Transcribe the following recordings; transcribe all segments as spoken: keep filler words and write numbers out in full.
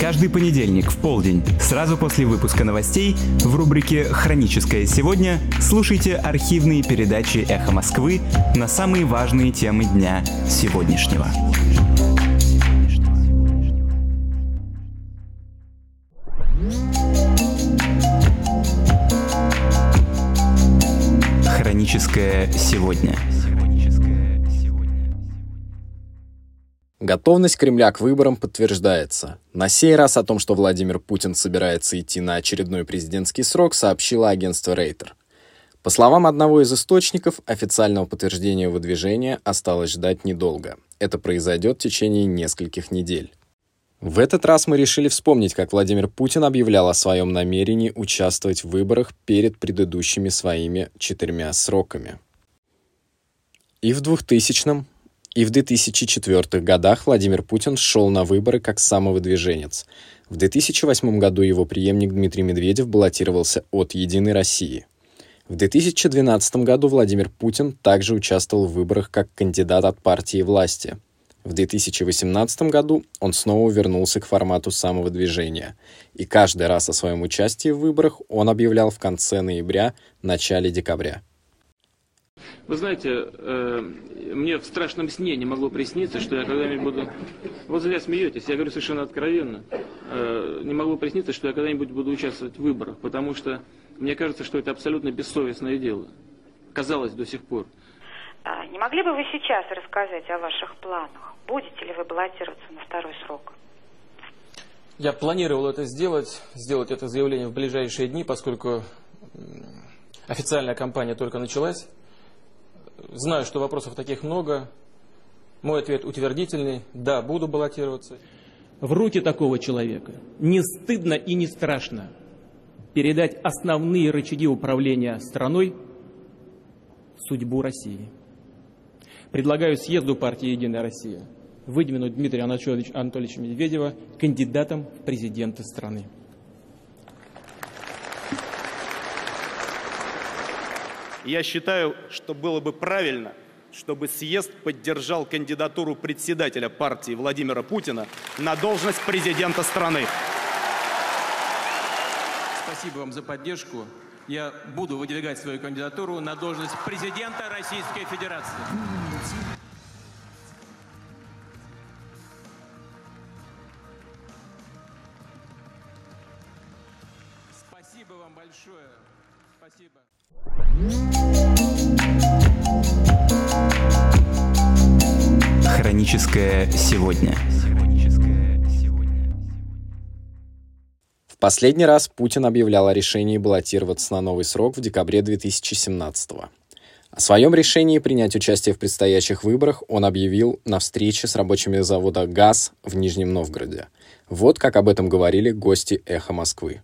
Каждый понедельник в полдень, сразу после выпуска новостей, в рубрике «Хроническое сегодня» слушайте архивные передачи «Эхо Москвы» на самые важные темы дня сегодняшнего. Хроническое сегодня. Готовность Кремля к выборам подтверждается. На сей раз о том, что Владимир Путин собирается идти на очередной президентский срок, сообщило агентство Рейтер. По словам одного из источников, официального подтверждения выдвижения осталось ждать недолго. Это произойдет в течение нескольких недель. В этот раз мы решили вспомнить, как Владимир Путин объявлял о своем намерении участвовать в выборах перед предыдущими своими четырьмя сроками. И в двухтысячном, и в две тысячи четвёртых годах Владимир Путин шел на выборы как самовыдвиженец. В две тысячи восьмом году его преемник Дмитрий Медведев баллотировался от «Единой России». В две тысячи двенадцатом году Владимир Путин также участвовал в выборах как кандидат от партии власти. В две тысячи восемнадцатом году он снова вернулся к формату самовыдвижения. И каждый раз о своем участии в выборах он объявлял в конце ноября, начале декабря. Вы знаете, э, мне в страшном сне не могло присниться, что я когда-нибудь буду... Вот зря смеетесь, я говорю совершенно откровенно. Э, не могло присниться, что я когда-нибудь буду участвовать в выборах, потому что мне кажется, что это абсолютно бессовестное дело. Казалось до сих пор. А, не могли бы вы сейчас рассказать о ваших планах? Будете ли вы баллотироваться на второй срок? Я планировал это сделать, сделать это заявление в ближайшие дни, поскольку официальная кампания только началась. Знаю, что вопросов таких много. Мой ответ утвердительный. Да, буду баллотироваться. В руки такого человека не стыдно и не страшно передать основные рычаги управления страной, судьбу России. Предлагаю съезду партии «Единая Россия» выдвинуть Дмитрия Анатольевича, Анатольевича Медведева кандидатом в президенты страны. Я считаю, что было бы правильно, чтобы съезд поддержал кандидатуру председателя партии Владимира Путина на должность президента страны. Спасибо вам за поддержку. Я буду выдвигать свою кандидатуру на должность президента Российской Федерации. Спасибо вам большое. Спасибо. Хроническое сегодня. В последний раз Путин объявлял о решении баллотироваться на новый срок в декабре две тысячи семнадцатого. О своем решении принять участие в предстоящих выборах он объявил на встрече с рабочими завода ГАЗ в Нижнем Новгороде. Вот как об этом говорили гости «Эхо Москвы».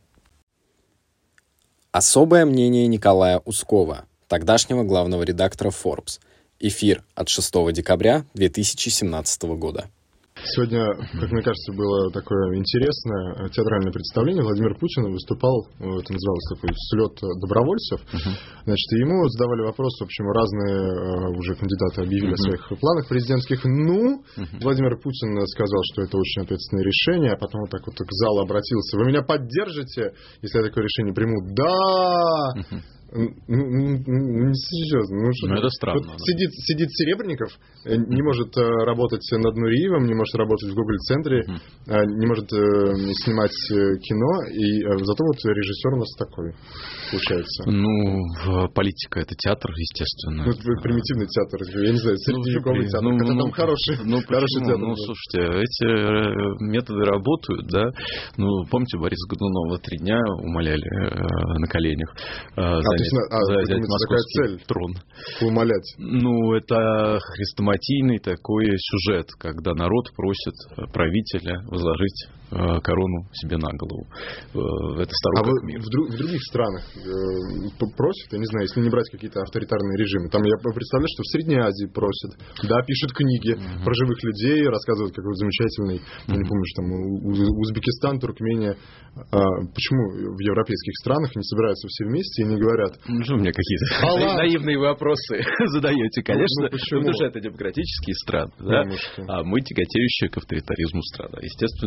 Особое мнение Николая Ускова, тогдашнего главного редактора Forbes. Эфир от шестого декабря две тысячи семнадцатого года. Сегодня, как мне кажется, было такое интересное театральное представление. Владимир Путин выступал, это называлось такой слет добровольцев. Uh-huh. Значит, ему задавали вопросы, в общем, разные уже кандидаты объявили uh-huh. о своих планах президентских. Ну, uh-huh. Владимир Путин сказал, что это очень ответственное решение, а потом вот так вот к залу обратился. Вы меня поддержите, если я такое решение приму? Да! Uh-huh. Ну, ну, серьезно. Ну, ну, это странно. Вот да. сидит, сидит Серебренников, не может работать над Нуриевым, не может работать в Гоголь-центре, uh-huh. не может снимать кино, и зато вот режиссер у нас такой получается. Ну, политика — это театр, естественно. Ну, это примитивный театр, я не знаю, средневековый ну, театр, ну, когда ну, там хороший, ну, хороший театр. Ну, слушайте, эти методы работают, да. Ну, помните, Бориса Годунова три дня умоляли э, на коленях э, а, занять, а, занять московский такая цель трон. Умолять. Ну, это хрестоматийный такой сюжет, когда народ просит правителя возложить э, корону себе на голову. Э, это старый а как вы мир. В, друг, в других странах э, просят, я не знаю, если не брать какие-то авторитарные режимы. Там я представляю, что в Средней Азии просят. Да, пишут книги uh-huh. про живых людей, рассказывают, какой замечательный, uh-huh. я не помню, что там Узбекистан, Туркмения. А, почему в европейских странах не собираются все вместе и не говорят? Ну, что мне какие-то а наивные вопросы задаете, конечно. Ну, ну, потому что это демократические страны, да? А мы тяготеющие к авторитаризму страна. Естественно, у нас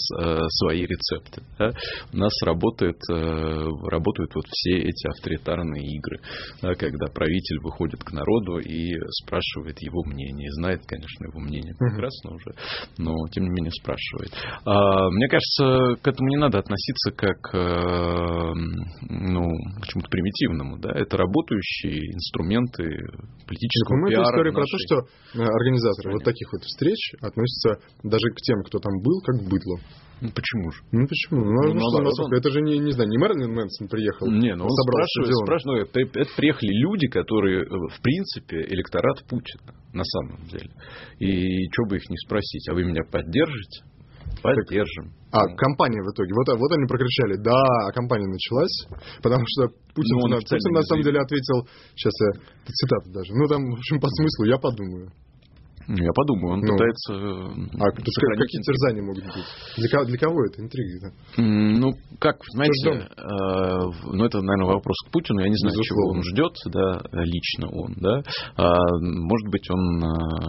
э, свои рецепты. Да? У нас работает, э, работают вот все эти авторитарные игры, да, когда правитель выходит к народу и спрашивает его мнение. Знает, конечно, его мнение прекрасно уже, но тем не менее спрашивает. А, мне кажется, к этому не надо относиться как э, ну, к чему-то примитивному. Да? Это работающие инструменты политического пиара. Это история нашей... про то, что организаторы вот таких вот встреч относятся даже к тем, кто там был, как к быдлу. Ну, почему же? Ну, почему? Ну, ну, что, наоборот, он... Это же, не, не знаю, не Мэрилин Мэнсон приехал. Не, ну он спрашивает, спрашивает ну, это, это приехали люди, которые, в принципе, электорат Путина, на самом деле. И что бы их не спросить, а вы меня поддержите? Поддержим. А, ну. Кампания в итоге. Вот, вот они прокричали, да, а кампания началась, потому что Путин, ну, на, Путин на самом деле ответил, сейчас я, цитата даже, ну там, в общем, по смыслу, я подумаю. Я подумаю, он ну, пытается... А какие терзания могут быть? Для, для кого это интриги? Ну, как, знаете, э, ну, это, наверное, вопрос к Путину. Я не знаю, Безусловно. чего он ждет, да, лично он, да. А, может быть, он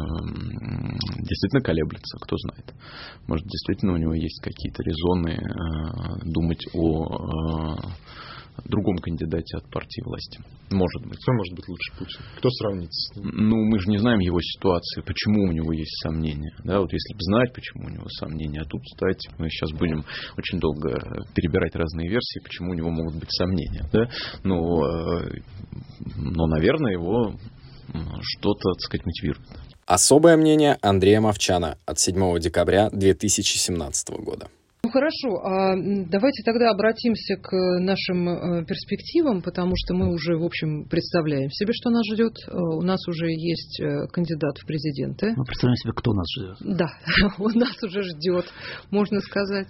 а, действительно колеблется, кто знает. Может, действительно у него есть какие-то резоны а, думать о... А, другом кандидате от партии власти. Может быть. Кто может быть лучше Путина? Кто сравнится с ним? Ну, мы же не знаем его ситуации, почему у него есть сомнения. Да, вот если бы знать, почему у него сомнения, а тут, кстати, мы сейчас будем очень долго перебирать разные версии, почему у него могут быть сомнения. Да? Но, но, наверное, его что-то, так сказать, мотивирует. Особое мнение Андрея Мовчана от седьмого декабря две тысячи семнадцатого года. Ну хорошо, а давайте тогда обратимся к нашим перспективам, потому что мы уже, в общем, представляем себе, что нас ждет. У нас уже есть кандидат в президенты. Мы представляем себе, кто нас ждет. Да, он нас уже ждет, можно сказать.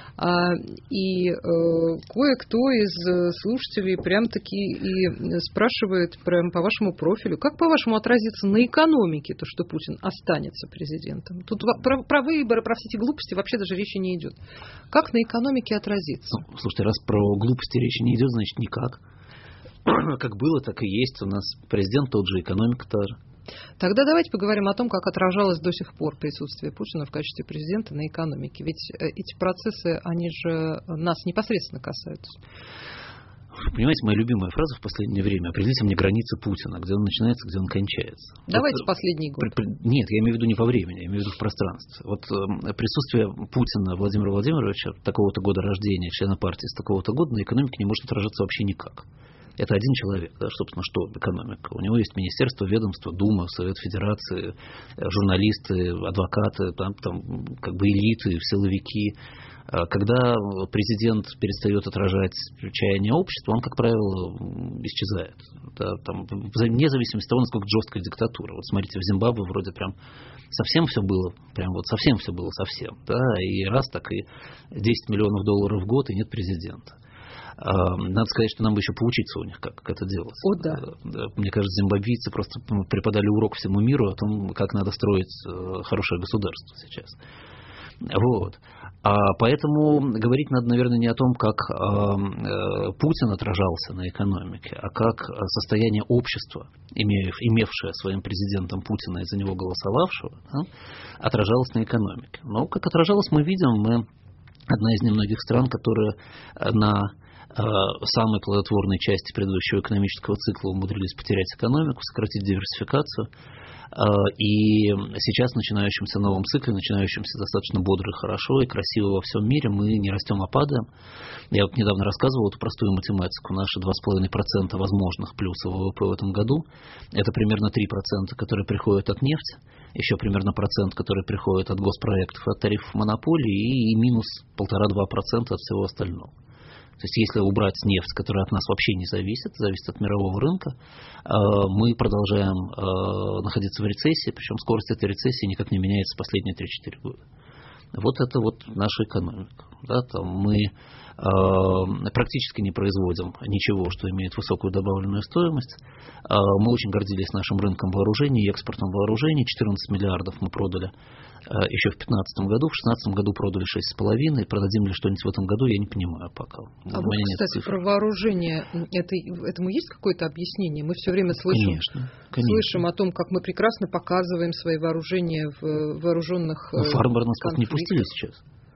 И кое-кто из слушателей прям-таки и спрашивает прям по вашему профилю, как, по-вашему, отразится на экономике то, что Путин останется президентом? Тут про, про выборы, про все эти глупости вообще даже речи не идет. Как на экономике отразится? Ну, слушайте, раз про глупости речи не идет, значит никак. Как было, так и есть. У нас президент тот же, экономика та же. Тогда давайте поговорим о том, как отражалось до сих пор присутствие Путина в качестве президента на экономике. Ведь эти процессы, они же нас непосредственно касаются. Понимаете, моя любимая фраза в последнее время: определите мне границы Путина, где он начинается, где он кончается. Давайте вот, последний год. При, при, нет, я имею в виду не во времени, я имею в виду в пространстве. Вот э, присутствие Путина, Владимира Владимировича, такого-то года рождения, члена партии с такого-то года, на экономике не может отражаться вообще никак. Это один человек, да, собственно, что экономика. У него есть министерство, ведомство, Дума, Совет Федерации, журналисты, адвокаты, там, там как бы элиты, силовики. Когда президент перестает отражать чаяние общества, он, как правило, исчезает. Да, там, вне зависимости от того, насколько жесткая диктатура. Вот смотрите, в Зимбабве вроде прям совсем все было, прям вот совсем все было совсем. Да, и раз так и десять миллионов долларов в год, и нет президента. Надо сказать, что нам бы еще поучиться у них, как, как это делать. О, да. Мне кажется, зимбабвийцы просто преподали урок всему миру о том, как надо строить хорошее государство сейчас. Вот. А поэтому говорить надо, наверное, не о том, как э, Путин отражался на экономике, а как состояние общества, имев, имевшее своим президентом Путина и за него голосовавшего, да, отражалось на экономике. Но как отражалось, мы видим, мы одна из немногих стран, которая на самой плодотворной части предыдущего экономического цикла умудрились потерять экономику, сократить диверсификацию. И сейчас в начинающемся новом цикле, начинающемся достаточно бодро и хорошо, и красиво во всем мире, мы не растем, а падаем. Я вот недавно рассказывал эту простую математику. Наши два с половиной процента возможных плюса ВВП в этом году – это примерно три процента, которые приходят от нефти, еще примерно процент, который приходит от госпроектов, от тарифов монополии, и минус полтора-два процента от всего остального. То есть, если убрать нефть, которая от нас вообще не зависит, зависит от мирового рынка, мы продолжаем находиться в рецессии, причем скорость этой рецессии никак не меняется последние три-четыре года. Вот это вот наша экономика. Да, там мы практически не производим ничего, что имеет высокую добавленную стоимость. Мы очень гордились нашим рынком вооружений и экспортом вооружений. четырнадцать миллиардов мы продали еще в две тысячи пятнадцатом году, в две тысячи шестнадцатом году продали шесть с половиной, продадим ли что-нибудь в этом году, я не понимаю пока. А вот, кстати, про вооружение, это, этому есть какое-то объяснение? Мы все время слышим, конечно, конечно. слышим о том, как мы прекрасно показываем свои вооружения в вооруженных конфликтах. Фармер нас как не пустили сейчас.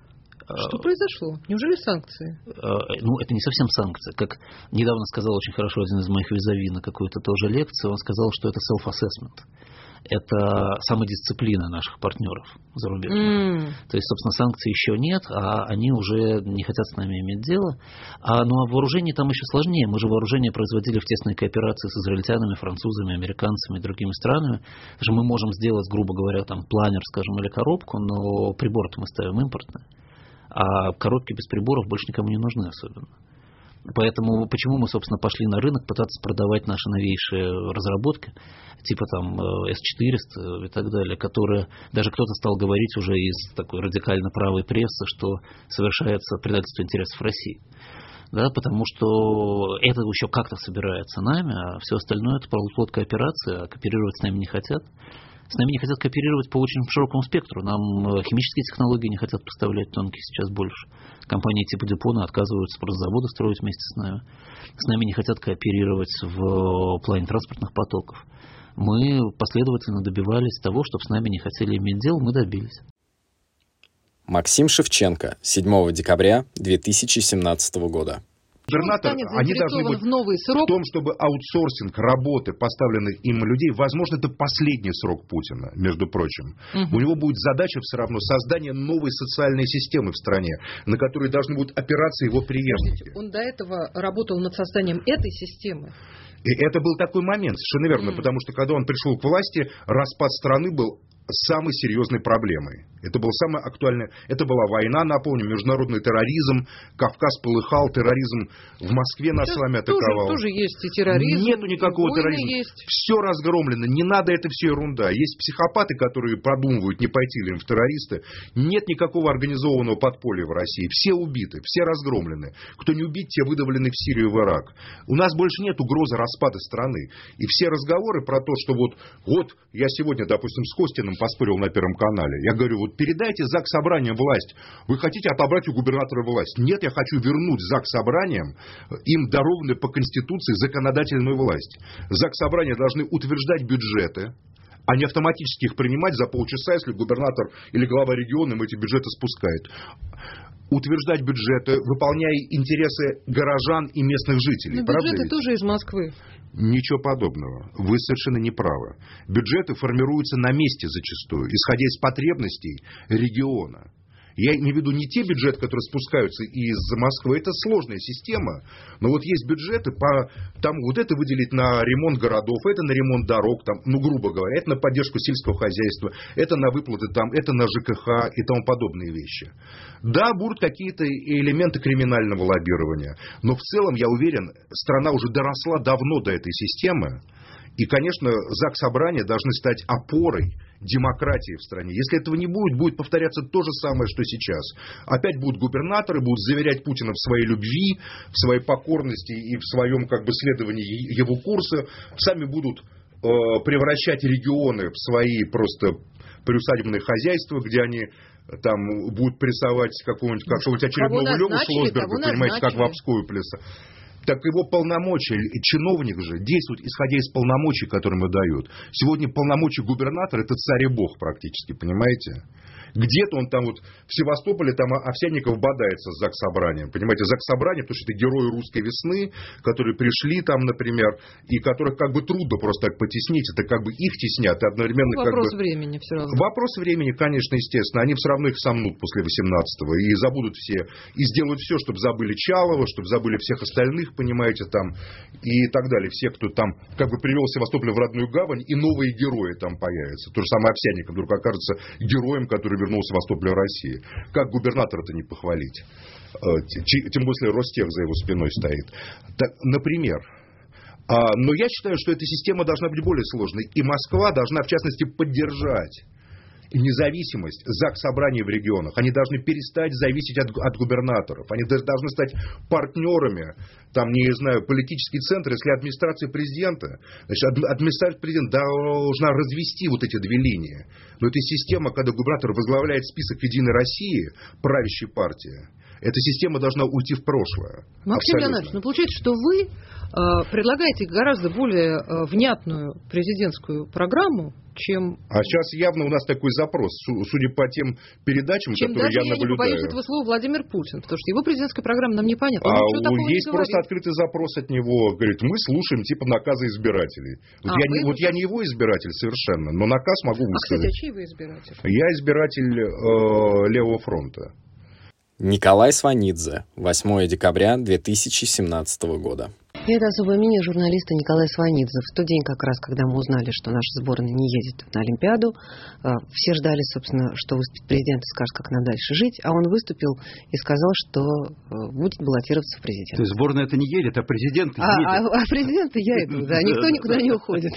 Что произошло? Неужели санкции? Ну, это не совсем санкции. Как недавно сказал очень хорошо один из моих визави на какой-то тоже лекции, он сказал, что это self-assessment. Это самодисциплина наших партнеров зарубежных. Mm. То есть, собственно, санкций еще нет, а они уже не хотят с нами иметь дело. А, ну, а вооружение там еще сложнее. Мы же вооружение производили в тесной кооперации с израильтянами, французами, американцами и другими странами. Даже мы можем сделать, грубо говоря, там планер, скажем, или коробку, но прибор-то мы ставим импортный. А коробки без приборов больше никому не нужны особенно. Поэтому почему мы, собственно, пошли на рынок пытаться продавать наши новейшие разработки, типа там эс четыреста и так далее, которые даже кто-то стал говорить уже из такой радикально правой прессы, что совершается предательство интересов России. Да, потому что это еще как-то собирается нами, а все остальное это плод кооперации, а кооперировать с нами не хотят. С нами не хотят кооперировать по очень широкому спектру. Нам химические технологии не хотят поставлять, тонкие сейчас больше. Компании типа Дюпона отказываются просто заводы строить вместе с нами. С нами не хотят кооперировать в плане транспортных потоков. Мы последовательно добивались того, чтобы с нами не хотели иметь дело, мы добились. Максим Шевченко, седьмого декабря две тысячи семнадцатого года. Губернатор, они должны быть в, новый срок? В том, чтобы аутсорсинг работы поставленных им людей, возможно, это последний срок Путина, между прочим. Угу. У него будет задача все равно создания новой социальной системы в стране, на которой должны будут опираться его преемники. Он до этого работал над созданием этой системы. И это был такой момент, совершенно верно, mm. потому что когда он пришел к власти, распад страны был самой серьезной проблемой. Это было самое актуальное. Это была война, напомню, международный терроризм. Кавказ полыхал, терроризм в Москве нас с вами атаковал. Тоже, тоже есть и терроризм. Нету никакого терроризма. Есть. Все разгромлено. Не надо, это все ерунда. Есть психопаты, которые продумывают, не пойти ли им в террористы. Нет никакого организованного подполья в России. Все убиты, все разгромлены. Кто не убит, те выдавлены в Сирию и в Ирак. У нас больше нет угрозы распада страны. И все разговоры про то, что вот, вот я сегодня, допустим, с Костиным поспорил на Первом канале. Я говорю, вот передайте Заксобранием власть. Вы хотите отобрать у губернатора власть? Нет, я хочу вернуть Заксобранием им дарованную по Конституции законодательную власть. Заксобрания должны утверждать бюджеты, а не автоматически их принимать за полчаса, если губернатор или глава региона им эти бюджеты спускает. Утверждать бюджеты, выполняя интересы горожан и местных жителей. Но бюджеты ведь? Тоже из Москвы. Ничего подобного. Вы совершенно не правы. Бюджеты формируются на месте зачастую, исходя из потребностей региона. Я имею в виду не те бюджеты, которые спускаются из Москвы. Это сложная система. Но вот есть бюджеты, по, там вот это выделить на ремонт городов, это на ремонт дорог, там, ну, грубо говоря, это на поддержку сельского хозяйства, это на выплаты, там, это на ЖКХ и тому подобные вещи. Да, будут какие-то элементы криминального лоббирования. Но в целом, я уверен, страна уже доросла давно до этой системы. И, конечно, Заксобрания должны стать опорой демократии в стране. Если этого не будет, будет повторяться то же самое, что сейчас. Опять будут губернаторы, будут заверять Путина в своей любви, в своей покорности и в своем как бы следовании его курса. Сами будут э, превращать регионы в свои просто приусадебные хозяйства, где они там будут прессовать какого-нибудь, какого-нибудь очередного Лёву Шлосберга, понимаете, как в Обскую пляса. Так его полномочия, и чиновник же действует, исходя из полномочий, которые ему дают. Сегодня полномочия губернатора – это царь и бог практически, понимаете? Где-то он там вот в Севастополе, там Овсянников бодается с Заксобранием. Понимаете, Заксобрание, потому что это герои русской весны, которые пришли там, например, и которых как бы трудно просто так потеснить. Это как бы их теснят. И одновременно ну, вопрос как бы... времени все равно. Вопрос времени, конечно, естественно. Они все равно их сомнут после восемнадцатого. И забудут все. И сделают все, чтобы забыли Чалова, чтобы забыли всех остальных, понимаете, там. И так далее. Все, кто там как бы привел Севастополь в родную гавань, и новые герои там появятся. То же самое Овсянников вдруг окажется героем, который вернул Севастополь в России. Как губернатора-то не похвалить? Тем более Ростех за его спиной стоит. Так, например. Но я считаю, что эта система должна быть более сложной. И Москва должна, в частности, поддержать независимость Заксобраний в регионах. Они должны перестать зависеть от, от губернаторов. Они должны стать партнерами, там, не знаю, политический центр, если администрация президента. Значит, администрация президента должна развести вот эти две линии. Но это система, когда губернатор возглавляет список Единой России, правящей партии, Эта система должна уйти в прошлое. Максим Леонидович, ну получается, что вы э, предлагаете гораздо более э, внятную президентскую программу, чем... А сейчас явно у нас такой запрос, судя по тем передачам, чем которые даже, я наблюдаю. Я не побоюсь этого слова, Владимир Путин, потому что его президентская программа нам непонятна. А есть просто открытый запрос от него, говорит, мы слушаем типа наказа избирателей. Вот, а, я, не, вот я не его избиратель совершенно, но наказ могу высказать. А, кстати, а чей вы избиратель? Я избиратель э, Левого фронта. Николай Сванидзе, восьмое декабря две тысячи семнадцатого года. И это особое мнение журналиста Николая Сванидзе. В тот день, как раз, когда мы узнали, что наша сборная не едет на Олимпиаду, все ждали, собственно, что выступит президент и скажет, как нам дальше жить, а он выступил и сказал, что будет баллотироваться в президент. То есть сборная это не едет, а президент едет. А, а, а президент-то я иду, да, никто никуда не уходит.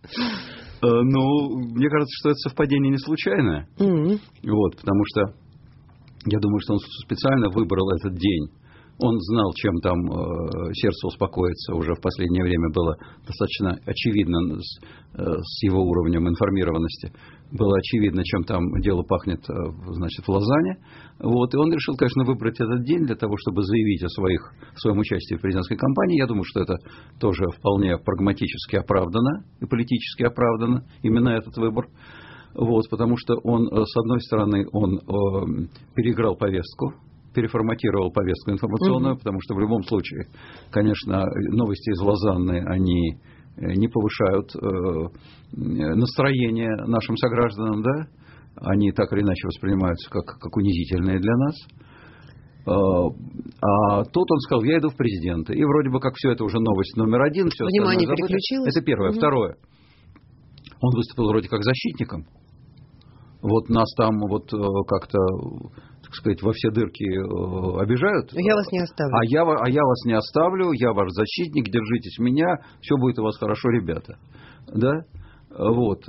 Ну, мне кажется, что это совпадение не случайное. Вот, потому что я думаю, что он специально выбрал этот день. Он знал, чем там э, сердце успокоится. Уже в последнее время было достаточно очевидно с, э, с его уровнем информированности. Было очевидно, чем там дело пахнет, э, значит, в Лозанне. Вот. И он решил, конечно, выбрать этот день для того, чтобы заявить о своих, своем участии в президентской кампании. Я думаю, что это тоже вполне прагматически оправдано и политически оправдано. Именно этот выбор. Вот, потому что он, с одной стороны, он э, переиграл повестку, переформатировал повестку информационную, mm-hmm. потому что в любом случае, конечно, новости из Лозанны, они не повышают э, настроение нашим согражданам, да? Они так или иначе воспринимаются как, как унизительные для нас. Э, а тут он сказал, я иду в президенты. И вроде бы как все это уже новость номер один. Все Внимание переключилось. Это первое. Mm-hmm. Второе. Он выступил вроде как защитником. Вот нас там вот как-то, так сказать, во все дырки обижают. Я вас не оставлю. А я, а я вас не оставлю, я ваш защитник, держитесь меня, все будет у вас хорошо, ребята. Да? Вот.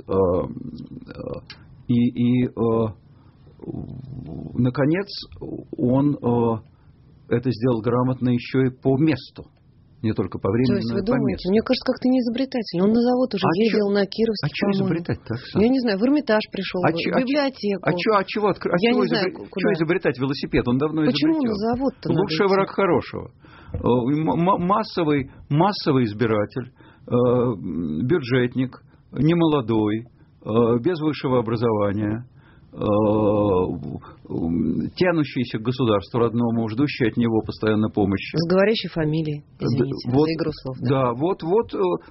И, и наконец, он это сделал грамотно еще и по месту. Не только по времени, То есть но вы и по думаете, месту. мне кажется, как-то не изобретательно. Он на завод уже а ездил, чё? на Кировский, А что изобретать-то, Оксана? Я не знаю, в Эрмитаж пришел, а в чё, библиотеку. А чего а чего, откр... а Я чего, не знаю, изобр... куда. чего изобретать велосипед? Он давно Почему изобретен. на завод-то Лучший враг хорошего. Массовый, массовый избиратель, бюджетник, немолодой, без высшего образования, тянущийся к государству родному, ждущий от него постоянно помощи. С говорящей фамилией, извините, вот, за игру слов. Да, да вот, вот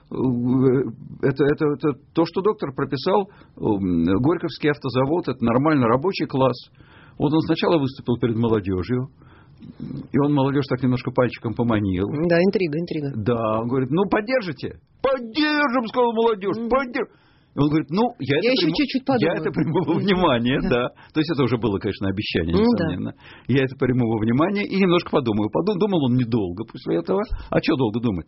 это, это, это то, что доктор прописал. Горьковский автозавод, это нормально рабочий класс. Вот он сначала выступил перед молодежью, и он молодежь так немножко пальчиком поманил. Да, интрига, интрига. Да, он говорит, ну поддержите? Поддержим, сказал молодежь, mm-hmm. поддержим. И он говорит, ну, я, я, это, приму, чуть-чуть я это приму во внимание, да. То есть это уже было, конечно, обещание, несомненно. Да. Я это приму во внимание и немножко подумаю. Думал он недолго после этого. А что долго думать?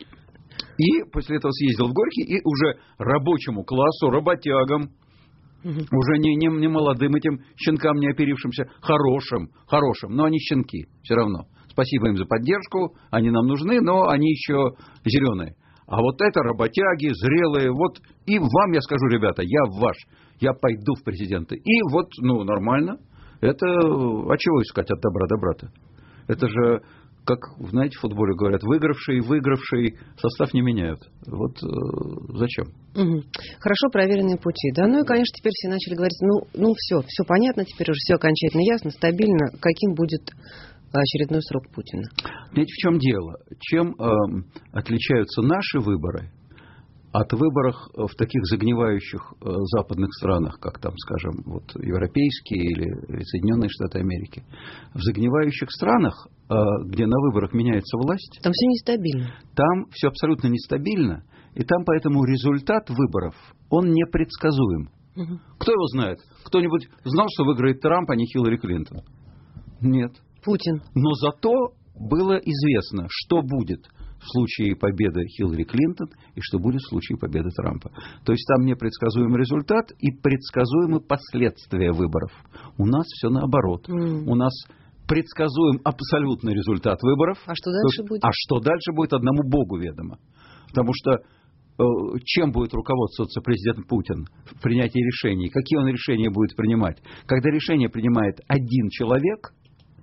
И после этого съездил в Горький и уже рабочему классу, работягам, угу. уже не, не, не молодым этим щенкам, не оперившимся, хорошим, хорошим, но они щенки все равно. Спасибо им за поддержку, они нам нужны, но они еще зеленые. А вот это работяги, зрелые, вот, и вам я скажу, ребята, я ваш, я пойду в президенты. И вот, ну, нормально, это, а чего искать от добра добра-то? Это же, как, знаете, в футболе говорят, выигравший, выигравший состав не меняют. Вот э, зачем? Угу. Хорошо проверенные пути, да, ну и, конечно, теперь все начали говорить, ну, ну все, все понятно, теперь уже все окончательно ясно, стабильно, каким будет очередной срок Путина. Знаете, в чем дело? Чем э, отличаются наши выборы от выборов в таких загнивающих э, западных странах, как там, скажем, вот, европейские или Соединенные Штаты Америки? В загнивающих странах, э, где на выборах меняется власть, там все нестабильно. Там все абсолютно нестабильно, и там поэтому результат выборов, он непредсказуем. Угу. Кто его знает? Кто-нибудь знал, что выиграет Трамп, а не Хиллари Клинтон? Нет. Путин. Но зато было известно, что будет в случае победы Хиллари Клинтон и что будет в случае победы Трампа. То есть там непредсказуемый результат и предсказуемы последствия выборов. У нас все наоборот. Mm. У нас предсказуем абсолютный результат выборов. А что дальше то, будет? А что дальше будет, одному Богу ведомо. Потому что э, чем будет руководствоваться президент Путин в принятии решений? Какие он решения будет принимать? Когда решение принимает один человек,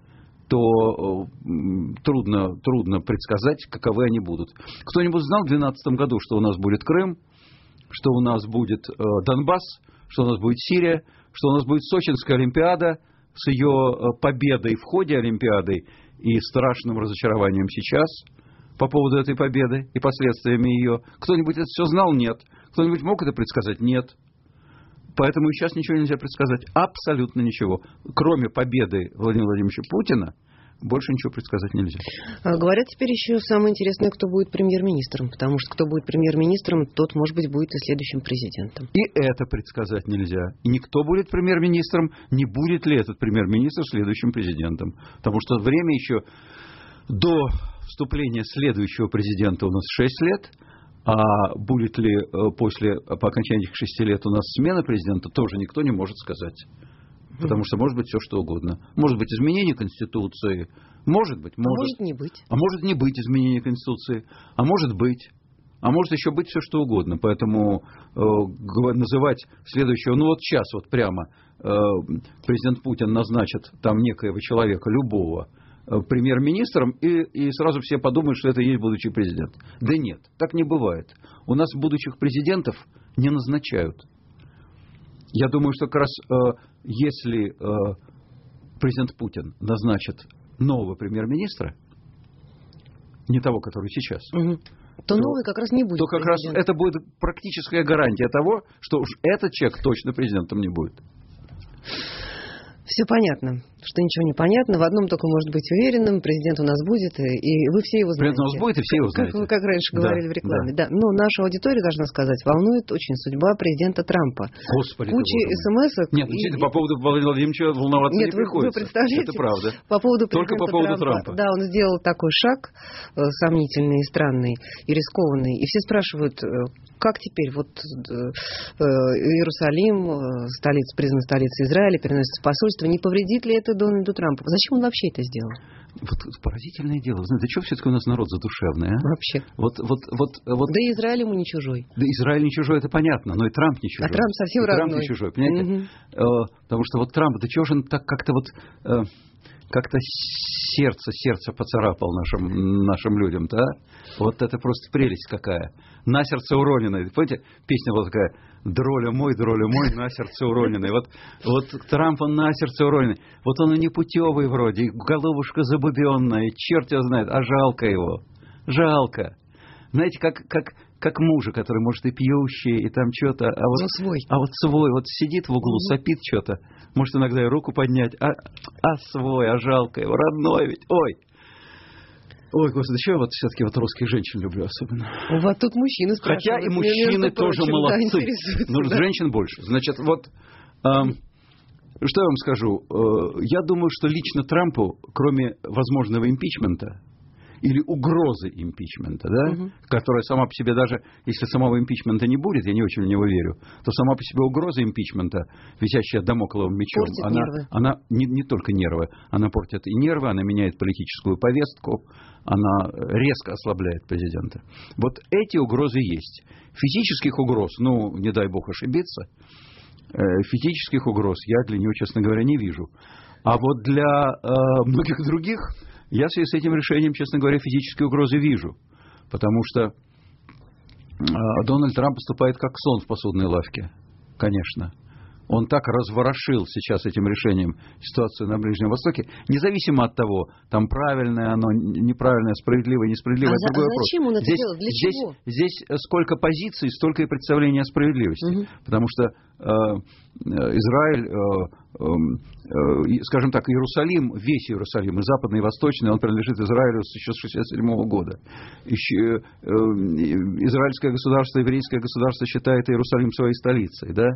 то трудно, трудно предсказать, каковы они будут. Кто-нибудь знал в две тысячи двенадцатом году, что у нас будет Крым, что у нас будет Донбасс, что у нас будет Сирия, что у нас будет Сочинская Олимпиада с ее победой в ходе Олимпиады и страшным разочарованием сейчас по поводу этой победы и последствиями ее? Кто-нибудь это все знал? Нет. Кто-нибудь мог это предсказать? Нет. Поэтому сейчас ничего нельзя предсказать. Абсолютно ничего. Кроме победы Владимира Владимировича Путина, больше ничего предсказать нельзя. Говорят теперь еще самое интересное, кто будет премьер-министром. Потому что кто будет премьер-министром, тот, может быть, будет и следующим президентом. И это предсказать нельзя. И никто будет премьер-министром, не будет ли этот премьер-министр следующим президентом. Потому что время еще до вступления следующего президента у нас шесть лет. А будет ли после, по окончании этих шести лет у нас смена президента, тоже никто не может сказать. Потому что может быть все что угодно. Может быть изменение Конституции. Может быть. Может, а может не быть. А может не быть изменения Конституции. А может быть. А может еще быть все что угодно. Поэтому э, называть следующего, ну вот сейчас вот прямо э, президент Путин назначит там некоего человека, любого, премьер-министром, и, и сразу все подумают, что это и есть будущий президент. Да нет, так не бывает. У нас будущих президентов не назначают. Я думаю, что как раз э, если э, президент Путин назначит нового премьер-министра, не того, который сейчас, угу. то, то новый как раз не будет. То как раз это будет практическая гарантия того, что уж этот человек точно президентом не будет. Все понятно, что ничего не понятно. В одном только может быть уверенным: президент у нас будет, и вы все его знаете. Президент у нас будет, и все его знаете. Как вы как раньше говорили да, в рекламе. Да. Да. Но наша аудитория, должна сказать, волнует очень судьба президента Трампа. Господи, куча смс-ок. Нет, и... по поводу Владимира Владимировича волноваться Нет, не вы, приходится. Вы представляете? Это правда. По поводу Только по поводу Трампа. Трампа. Да, он сделал такой шаг э, сомнительный, странный и рискованный. И все спрашивают, э, как теперь вот э, Иерусалим, э, столица, признана столицей Израиля, переносится в посольство, не повредит ли это Дональду Трампу? Зачем он вообще это сделал? Вот поразительное дело. Знаете, что все-таки у нас народ задушевный, а? Вообще. Вот, вот, вот, вот. Да и Израиль ему не чужой. Да Израиль не чужой, это понятно, но и Трамп не чужой. А Трамп совсем и родной. Трамп не чужой, понимаете? Угу. Потому что вот Трамп, да чего же он так как-то вот... как-то сердце, сердце поцарапал нашим, нашим людям-то, а? Вот это просто прелесть какая. На сердце уроненное. Помните, песня была такая: «Дроля мой, дроля мой, на сердце уроненное». Вот, вот Трамп, он на сердце уроненный. Вот он и непутевый вроде, и головушка забубенная, и черт его знает, а жалко его. Жалко. Знаете, как, как, как мужа, который, может, и пьющий, и там что-то, а вот, свой. а вот свой, вот сидит в углу, mm-hmm. сопит что-то, может иногда и руку поднять, а, а свой, а жалко его, родной ведь, ой. Ой, господи, что я вот все-таки вот русских женщин люблю особенно. Вот тут мужчины спрашивают. Хотя и мужчины тоже прочим, молодцы, да, но да. женщин больше. Значит, вот, эм, что я вам скажу, э, я думаю, что лично Трампу, кроме возможного импичмента, или угрозы импичмента, да, угу. которая сама по себе, даже если самого импичмента не будет, я не очень в него верю, то сама по себе угроза импичмента, висящая дамокловым мечом, портит она, нервы. она не, не только нервы, она портит и нервы, она меняет политическую повестку, она резко ослабляет президента. Вот эти угрозы есть. Физических угроз, ну, не дай бог ошибиться, э, физических угроз я для него, честно говоря, не вижу. А вот для э, многих других я в связи с этим решением, честно говоря, физические угрозы вижу. Потому что э, Дональд Трамп поступает как слон в посудной лавке. Конечно. Он так разворошил сейчас этим решением ситуацию на Ближнем Востоке, независимо от того, там правильное оно, неправильное, справедливое, несправедливое, а это другой а вопрос. Зачем он это здесь, делает? Для здесь, чего? Здесь сколько позиций, столько и представлений о справедливости. Угу. Потому что э, Израиль, э, э, скажем так, Иерусалим, весь Иерусалим, и западный, и восточный, он принадлежит Израилю еще с шестьдесят седьмого года. Еще, э, израильское государство, еврейское государство считает Иерусалим своей столицей, да?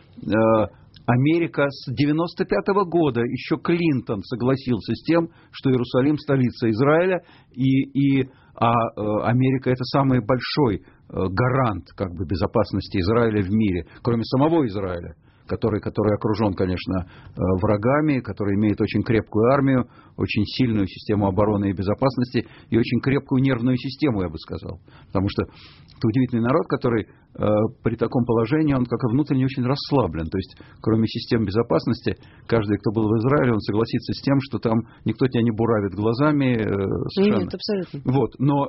Америка с девяносто пятого года, еще Клинтон согласился с тем, что Иерусалим столица Израиля, и, и а, Америка это самый большой гарант как бы безопасности Израиля в мире, кроме самого Израиля, который, который окружен, конечно, врагами, который имеет очень крепкую армию, очень сильную систему обороны и безопасности и очень крепкую нервную систему, я бы сказал. Потому что это удивительный народ, который э, при таком положении, он как и внутренне очень расслаблен. То есть, кроме систем безопасности, каждый, кто был в Израиле, он согласится с тем, что там никто тебя не буравит глазами. Э, совершенно. Нет, абсолютно. Вот. Но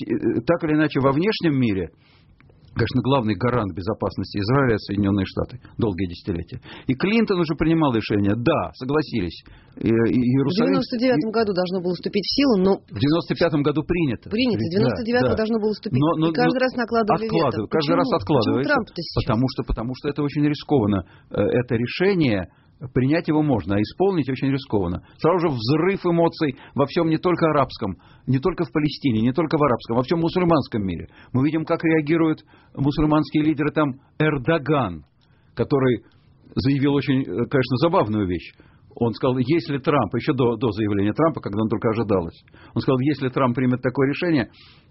так или иначе во внешнем мире, конечно, главный гарант безопасности Израиля — Соединенные Штаты, долгие десятилетия. И Клинтон уже принимал решение, да, согласились. И, и Иерусалим... В девяносто девятом году должно было вступить в силу, но... В девяносто пятом году принято. Принято, в девяносто девятом да, должно было вступить. Но, но, и каждый но... раз накладывали откладываю, вето. Каждый Почему? раз откладывается. Почему потому, что, потому что это очень рискованно. Это решение... Принять его можно, а исполнить очень рискованно. Сразу же взрыв эмоций во всем, не только арабском, не только в Палестине, не только в арабском, во всем мусульманском мире. Мы видим, как реагируют мусульманские лидеры. Там Эрдоган, который заявил очень, конечно, забавную вещь. Он сказал, если Трамп, еще до, до заявления Трампа, когда он только ожидалось, он сказал, если Трамп примет такое решение,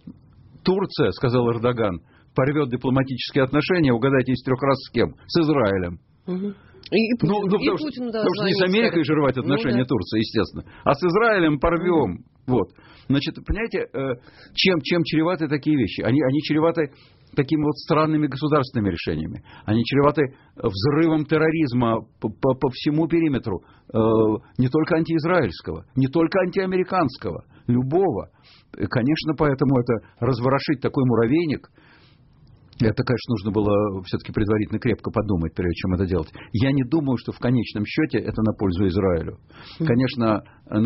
Турция, сказал Эрдоган, порвет дипломатические отношения, угадайте из трех раз с кем? С Израилем. Угу. И, и Путин, ну, ну, и потому, Путин, да, потому что не с Америкой же рвать отношения, ну, да. Турция, естественно, а с Израилем порвем. Mm-hmm. Вот. Значит, понимаете, чем, чем чреваты такие вещи? Они, они чреваты такими вот странными государственными решениями. Они чреваты взрывом терроризма по, по, по всему периметру. Не только антиизраильского, не только антиамериканского, любого. Конечно, поэтому это разворошить такой муравейник. Это, конечно, нужно было все-таки предварительно крепко подумать, прежде чем это делать. Я не думаю, что в конечном счете это на пользу Израилю. Конечно,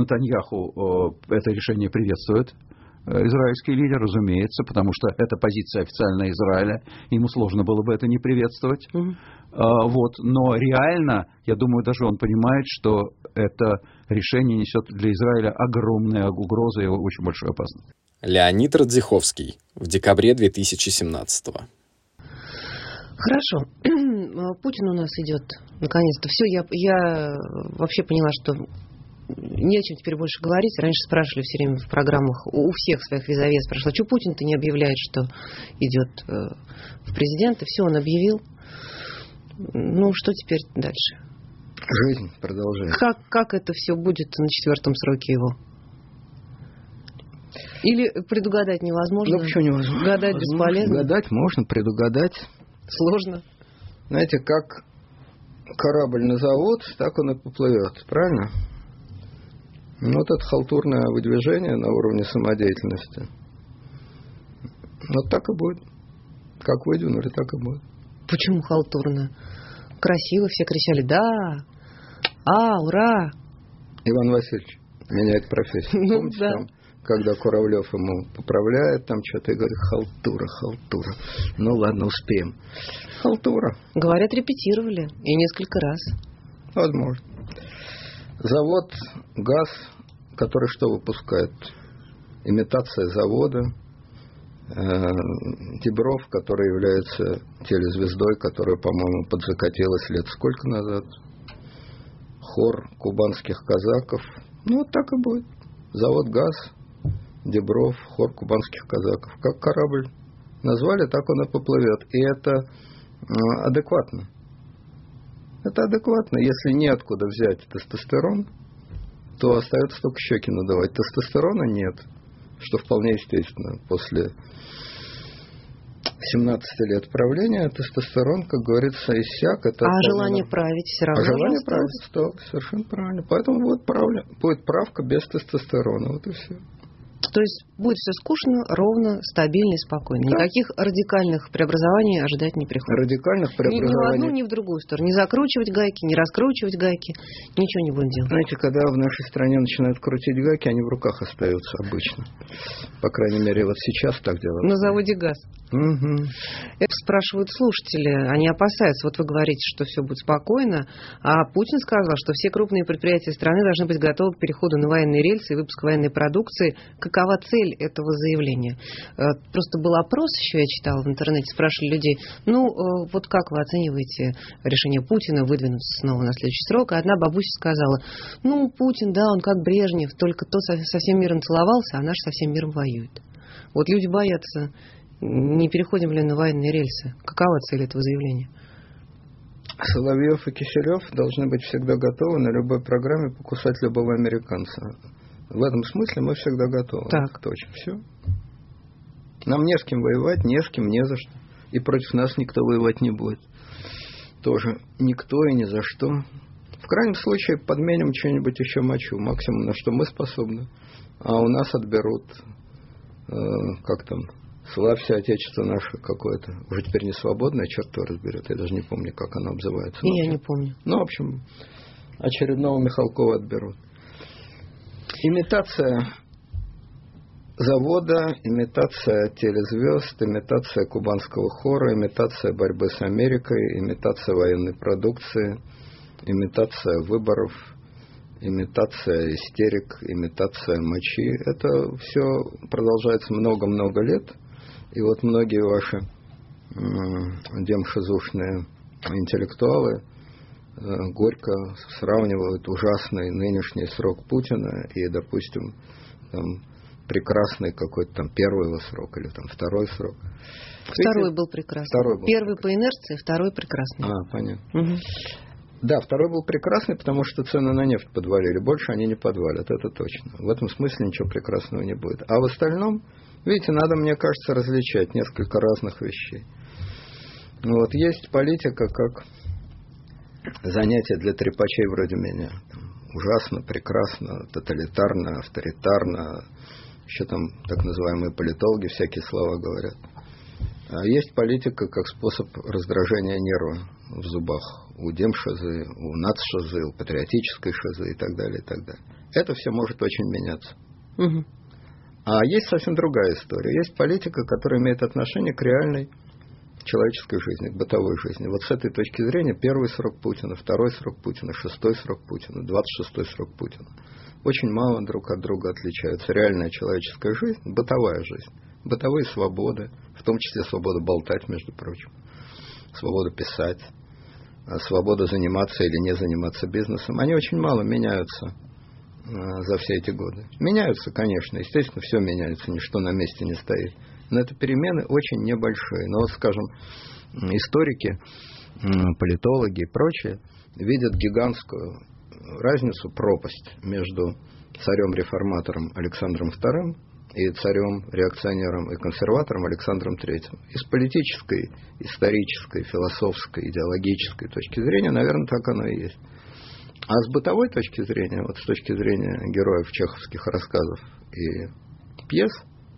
Нетаньяху это решение приветствует. Израильский лидер, разумеется, потому что это позиция официальная Израиля. Ему сложно было бы это не приветствовать. Mm-hmm. А, вот. Но реально, я думаю, даже он понимает, что это решение несет для Израиля огромные угрозы и очень большую опасность. Леонид Радзиховский в декабре две тысячи семнадцатого. Хорошо. Путин у нас идет. Наконец-то. Все, я, я вообще поняла, что не о чем теперь больше говорить. Раньше спрашивали все время в программах у всех своих визави. Я спрашивала, что Путин-то не объявляет, что идет в президенты. Все, он объявил. Ну, что теперь дальше? Жизнь продолжается. Как, как это все будет на четвертом сроке его? Или предугадать невозможно? Ну, почему невозможно? Гадать бесполезно? Гадать можно, предугадать сложно. Знаете, как корабль назовут, так он и поплывет, правильно? Ну, вот это халтурное выдвижение на уровне самодеятельности. Вот так и будет. Как выдвинули, так и будет. Почему халтурно? Красиво, все кричали «да», «а, ура». Иван Васильевич меняет профессию. Ну, помните, да. там, когда Куравлев ему поправляет там что-то и говорит «халтура, халтура». Ну, ладно, успеем. Халтура. Говорят, репетировали. И несколько раз. Возможно. Завод ГАЗ, который что выпускает? Имитация завода. Дибров, который является телезвездой, которая, по-моему, подзакатилась лет сколько назад. Хор кубанских казаков. Ну, вот так и будет. Завод ГАЗ, Дибров, хор кубанских казаков. Как корабль назвали, так он и поплывет. И это адекватно. Это адекватно. Если неоткуда взять тестостерон, то остается только щеки надавать. Тестостерона нет, что вполне естественно. После семнадцати лет правления тестостерон, как говорится, иссяк. Это а желание править все равно. А желание править осталось. Совершенно правильно. Поэтому будет, правля, будет правка без тестостерона. Вот и все. То есть будет все скучно, ровно, стабильно и спокойно. Да. Никаких радикальных преобразований ожидать не приходится. Радикальных преобразований. Ни, ни в одну, ни в другую сторону. Не закручивать гайки, не раскручивать гайки. Ничего не будем делать. Знаете, когда в нашей стране начинают крутить гайки, они в руках остаются обычно. По крайней мере, вот сейчас так делают. На заводе ГАЗ. Угу. Это спрашивают слушатели. Они опасаются. Вот вы говорите, что все будет спокойно. А Путин сказал, что все крупные предприятия страны должны быть готовы к переходу на военные рельсы и выпуск военной продукции. Какова цель этого заявления? Просто был опрос, еще я читала в интернете, спрашивали людей, ну, вот как вы оцениваете решение Путина выдвинуться снова на следующий срок? И одна бабуся сказала, ну, Путин, да, он как Брежнев, только тот со всем миром целовался, а наш со всем миром воюет. Вот люди боятся, не переходим ли на военные рельсы. Какова цель этого заявления? Соловьев и Киселев должны быть всегда готовы на любой программе покусать любого американца. В этом смысле мы всегда готовы. Так. Точно. Все. Нам не с кем воевать, не с кем, не за что. И против нас никто воевать не будет. Тоже никто и ни за что. В крайнем случае подменим что-нибудь еще мочу. Максимум, на что мы способны. А у нас отберут, э, как там, славься Отечество наше какое-то. Уже теперь не свободное, черт его разберет. Я даже не помню, как оно обзывается. И ну, я не помню. Ну, в общем, очередного Михалкова отберут. Имитация завода, имитация телезвезд, имитация кубанского хора, имитация борьбы с Америкой, имитация военной продукции, имитация выборов, имитация истерик, имитация мочи. Это все продолжается много-много лет. И вот многие ваши м- демшизушные интеллектуалы э, горько сравнивают ужасный нынешний срок Путина и, допустим, там, прекрасный какой-то там первый его срок или там второй срок. Второй Видите? был прекрасный. Второй был Первый прекрасный. по инерции, второй прекрасный. А, понятно. Угу. Да, второй был прекрасный, потому что цены на нефть подвалили. Больше они не подвалят, это точно. В этом смысле ничего прекрасного не будет. А в остальном, видите, надо, мне кажется, различать несколько разных вещей. Вот, есть политика как занятие для трепачей вроде меня. Ужасно, прекрасно, тоталитарно, авторитарно. Еще там так называемые политологи всякие слова говорят. А есть политика как способ раздражения нерва в зубах у демшизы, у нацшизы, у патриотической шизы и так далее, и так далее. Это все может очень меняться. Угу. А есть совсем другая история. Есть политика, которая имеет отношение к реальной человеческой жизни, к бытовой жизни. Вот с этой точки зрения первый срок Путина, второй срок Путина, шестой срок Путина, двадцать шестой срок Путина очень мало друг от друга отличаются. Реальная человеческая жизнь, бытовая жизнь, бытовые свободы, в том числе свобода болтать, между прочим, свобода писать, свобода заниматься или не заниматься бизнесом, они очень мало меняются за все эти годы. Меняются, конечно, естественно, все меняется, ничто на месте не стоит. Но это перемены очень небольшие. Но вот, скажем, историки, политологи и прочие видят гигантскую разницу, пропасть между царем-реформатором Александром вторым и царем-реакционером и консерватором Александром третьим. И с политической, исторической, философской, идеологической точки зрения, наверное, так оно и есть. А с бытовой точки зрения, вот с точки зрения героев чеховских рассказов и пьес,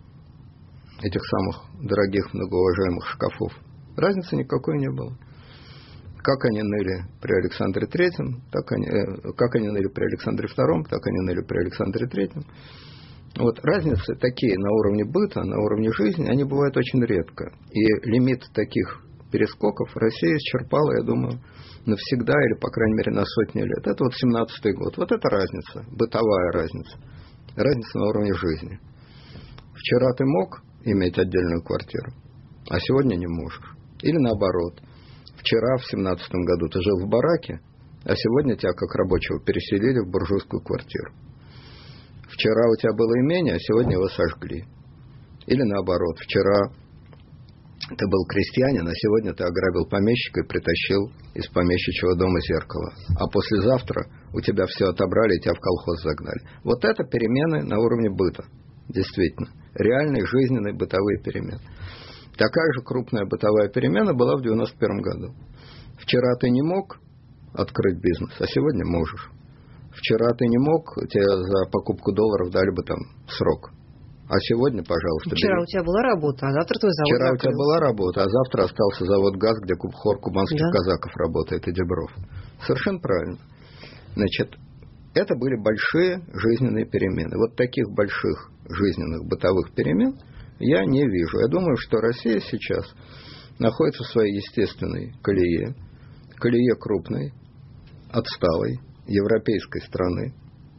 этих самых дорогих, многоуважаемых шкафов, разницы никакой не было. Как они ныли при Александре третьем, так они, э, как они ныли при Александре втором, так они ныли при Александре третьем. Вот разницы такие на уровне быта, на уровне жизни, они бывают очень редко. И лимит таких перескоков Россия исчерпала, я думаю, навсегда или, по крайней мере, на сотни лет. Это вот семнадцатый год. Вот это разница, бытовая разница. Разница на уровне жизни. Вчера ты мог иметь отдельную квартиру, а сегодня не можешь. Или наоборот. Вчера, в семнадцатом году, ты жил в бараке, а сегодня тебя, как рабочего, переселили в буржуйскую квартиру. Вчера у тебя было имение, а сегодня его сожгли. Или наоборот. Вчера ты был крестьянин, а сегодня ты ограбил помещика и притащил из помещичьего дома зеркало. А послезавтра у тебя все отобрали и тебя в колхоз загнали. Вот это перемены на уровне быта. Действительно. Реальные, жизненные, бытовые перемены. Такая же крупная бытовая перемена была в девяносто первом году. Вчера ты не мог открыть бизнес, а сегодня можешь. Вчера ты не мог, тебе за покупку долларов дали бы там срок. А сегодня, пожалуйста... Вчера бери. у тебя была работа, а завтра твой завод Вчера закрылся. у тебя была работа, а завтра остался завод ГАЗ, где хор кубанских да. казаков работает, и Дебров. Совершенно правильно. Значит, это были большие жизненные перемены. Вот таких больших жизненных бытовых перемен я не вижу. Я думаю, что Россия сейчас находится в своей естественной колее, колее крупной, отсталой, европейской страны.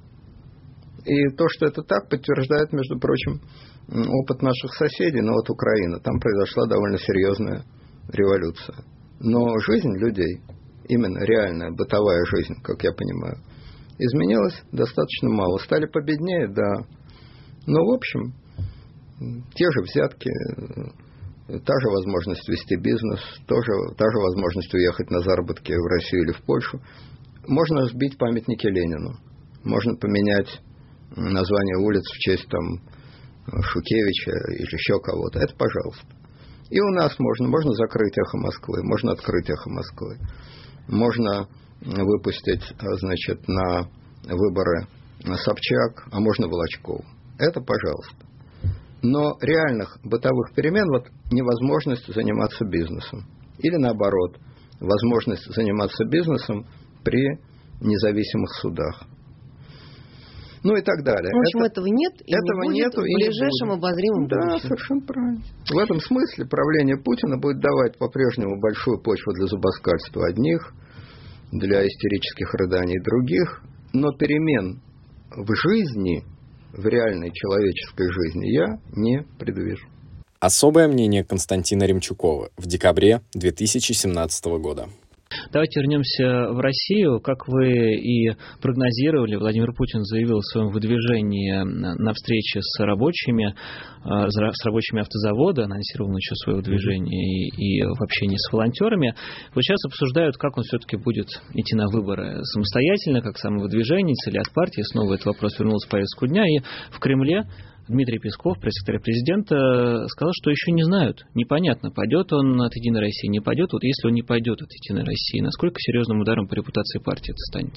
И то, что это так, подтверждает, между прочим, опыт наших соседей. Но вот Украина, там произошла довольно серьезная революция. Но жизнь людей, именно реальная бытовая жизнь, как я понимаю, изменилась достаточно мало. Стали победнее, да. Но, в общем, те же взятки, та же возможность вести бизнес, тоже, та же возможность уехать на заработки в Россию или в Польшу. Можно сбить памятники Ленину, можно поменять название улиц в честь там Шухевича или еще кого-то. Это пожалуйста. И у нас можно. Можно закрыть «Эхо Москвы», можно открыть «Эхо Москвы». Можно выпустить, значит, на выборы Собчак, а можно Волочкову. Это пожалуйста. Но реальных бытовых перемен, вот невозможность заниматься бизнесом. Или наоборот, возможность заниматься бизнесом при независимых судах. Ну и так далее. В общем, Это, этого нет и этого не будет нету, в и не ближайшем будет. обозримом Да, будущем. совершенно правильно. В этом смысле правление Путина будет давать по-прежнему большую почву для зубоскальства одних, для истерических рыданий других, но перемен в жизни, в реальной человеческой жизни я не предвижу. Особое мнение Константина Ремчукова в декабре две тысячи семнадцатого года. Давайте вернемся в Россию. Как вы и прогнозировали, Владимир Путин заявил в своем выдвижении на встрече с рабочими, с рабочими автозавода, анонсировал еще свое выдвижение и, и в общении с волонтерами. Вот сейчас обсуждают, как он все-таки будет идти на выборы самостоятельно, как самовыдвижение, или от партии. Снова этот вопрос вернулся в повестку дня. И в Кремле Дмитрий Песков, пресс-секретарь президента, сказал, что еще не знают. Непонятно, пойдет он от «Единой России», не пойдет. Вот если он не пойдет от «Единой России», насколько серьезным ударом по репутации партии это станет?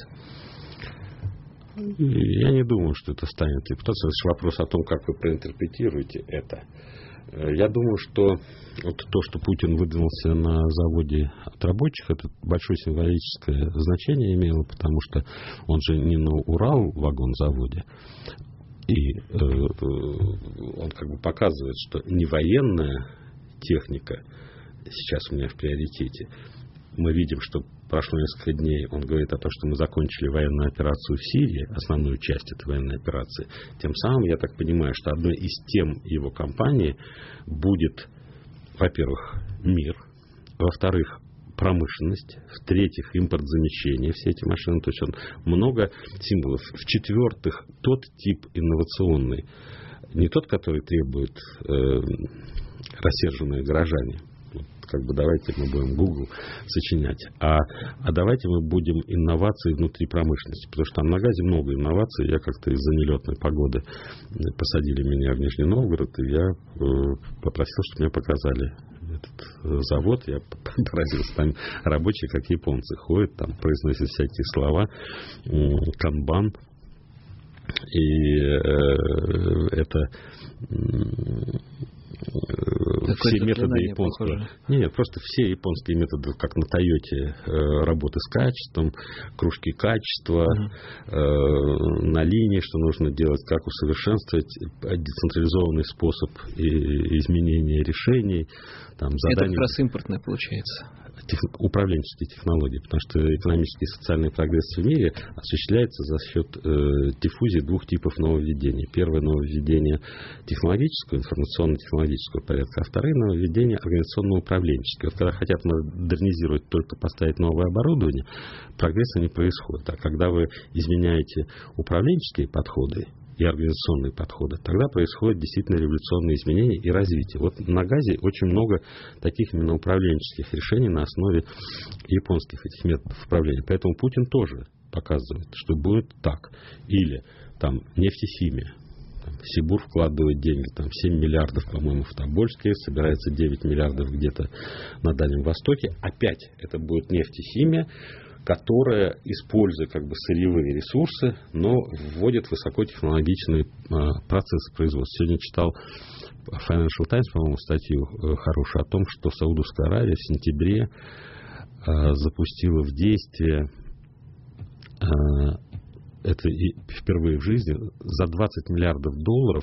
Я не думаю, что это станет репутацией. Это вопрос о том, как вы проинтерпретируете это. Я думаю, что вот то, что Путин выдвинулся на заводе от рабочих, это большое символическое значение имело, потому что он же не на Урал-вагонзаводе. И э, он как бы показывает, что не военная техника сейчас у меня в приоритете. Мы видим, что прошло несколько дней, он говорит о том, что мы закончили военную операцию в Сирии, основную часть этой военной операции. Тем самым, я так понимаю, что одной из тем его кампании будет, во-первых, мир, во-вторых, промышленность, в-третьих, импортзамещение, все эти машины, то есть он много символов. В-четвертых, тот тип инновационный, не тот, который требует э, рассерженные горожане, как бы давайте мы будем Google сочинять, а, а давайте мы будем инновации внутри промышленности, потому что там на ГАЗе много инноваций. Я как-то из-за нелетной погоды посадили меня в Нижний Новгород, и я э, попросил, чтобы мне показали этот завод. Я поразился, там рабочие, как японцы, ходят, там произносят всякие слова, канбан, и э, это все методы японского. Похоже. Нет, просто все японские методы, как на Тойоте, работы с качеством, кружки качества, uh-huh. э, на линии, что нужно делать, как усовершенствовать децентрализованный способ изменения решений. Там, это как раз импортное получается. Тех, управленческие технологии, потому что экономический и социальный прогресс в мире осуществляется за счет э, диффузии двух типов нововведений. Первое нововведение технологического, информационно-технологического порядка, а второе нововведение организационно-управленческого. Вот когда хотят модернизировать, только поставить новое оборудование, прогресса не происходит. А когда вы изменяете управленческие подходы и организационные подходы, тогда происходят действительно революционные изменения и развитие. Вот на ГАЗе очень много таких именно управленческих решений на основе японских этих методов управления. Поэтому Путин тоже показывает, что будет так. Или там нефтехимия. Там, Сибур вкладывает деньги, там семь миллиардов, по-моему, в Тобольске, собирается девять миллиардов где-то на Дальнем Востоке. Опять это будет нефтехимия, которая, используя как бы сырьевые ресурсы, но вводит высокотехнологичные а, процессы производства. Сегодня читал Financial Times, по-моему, статью хорошую о том, что Саудовская Аравия в сентябре а, запустила в действие, а, это и впервые в жизни, за двадцать миллиардов долларов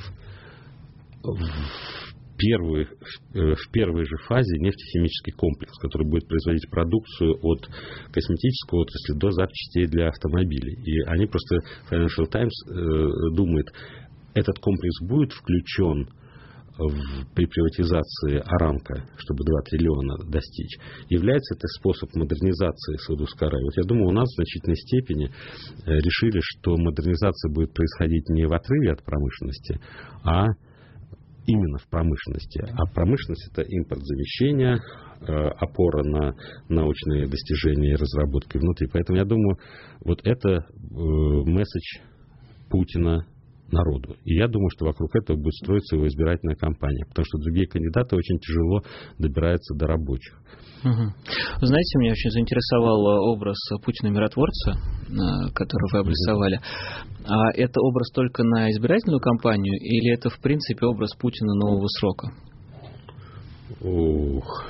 в Первый, в первой же фазе нефтехимический комплекс, который будет производить продукцию от косметической отрасли до запчастей для автомобилей. И они просто, Financial Times э, думает, этот комплекс будет включен в, при приватизации Арамко, чтобы два триллиона достичь. Является это способ модернизации Саудовской Аравии? Вот я думаю, у нас в значительной степени решили, что модернизация будет происходить не в отрыве от промышленности, а именно в промышленности. А промышленность – это импорт замещения, опора на научные достижения и разработки внутри. Поэтому я думаю, вот это месседж Путина народу. И я думаю, что вокруг этого будет строиться его избирательная кампания, потому что другие кандидаты очень тяжело добираются до рабочих. Угу. Знаете, меня очень заинтересовал образ Путина-миротворца, который вы обрисовали. А это образ только на избирательную кампанию или это, в принципе, образ Путина нового срока? Ух...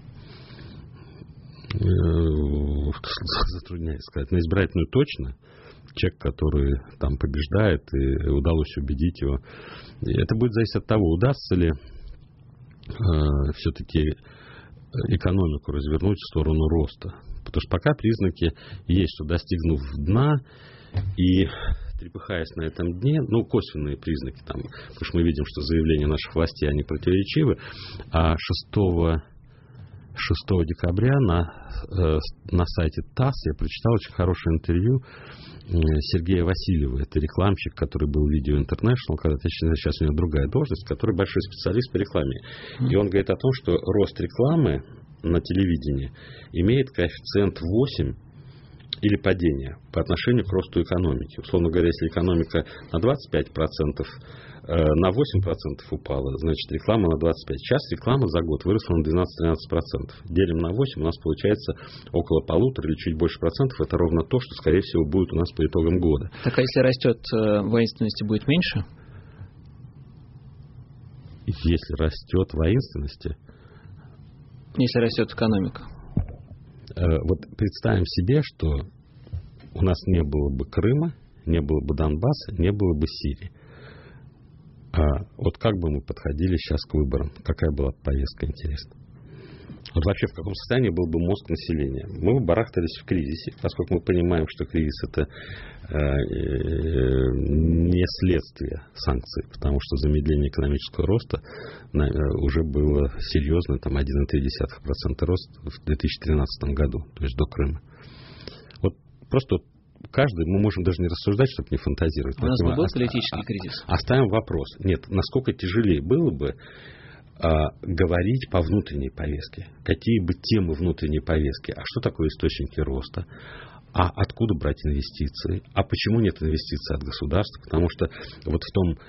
Затрудняюсь сказать. На избирательную точно. Человек, который там побеждает, и удалось убедить его. Это будет зависеть от того, удастся ли э, все-таки экономику развернуть в сторону роста. Потому что пока признаки есть, что достигнув дна и трепыхаясь на этом дне, ну, косвенные признаки, там, потому что мы видим, что заявления наших властей, они противоречивы, а шестого декабря на, э, на сайте ТАСС я прочитал очень хорошее интервью Сергея Васильева. Это рекламщик, который был в Video International, когда сейчас у него другая должность, который большой специалист по рекламе. И он говорит о том, что рост рекламы на телевидении имеет коэффициент восемь или падение по отношению к росту экономики. Условно говоря, если экономика на двадцать пять процентов, на восемь процентов упала, значит реклама на двадцать пять процентов. Сейчас реклама за год выросла на двенадцать-тринадцать процентов. Делим на восемь, у нас получается около полутора или чуть больше процентов. Это ровно то, что, скорее всего, будет у нас по итогам года. Так а если растет воинственности, будет меньше? Если растет воинственности? Если растет экономика? Вот представим себе, что у нас не было бы Крыма, не было бы Донбасса, не было бы Сирии. А вот как бы мы подходили сейчас к выборам? Какая была повестка, интересно? Вот вообще в каком состоянии был бы мозг населения? Мы бы барахтались в кризисе, поскольку мы понимаем, что кризис это не следствие санкций, потому что замедление экономического роста уже было серьезно, там один целых три десятых процента рост в две тысячи тринадцатом году, то есть до Крыма. Вот просто каждый, мы можем даже не рассуждать, чтобы не фантазировать. У нас бы был политический кризис. Оставим вопрос. Нет, насколько тяжелее было бы а, говорить по внутренней повестке. Какие бы темы внутренней повестки? А что такое источники роста? А откуда брать инвестиции? А почему нет инвестиций от государства? Потому что вот в том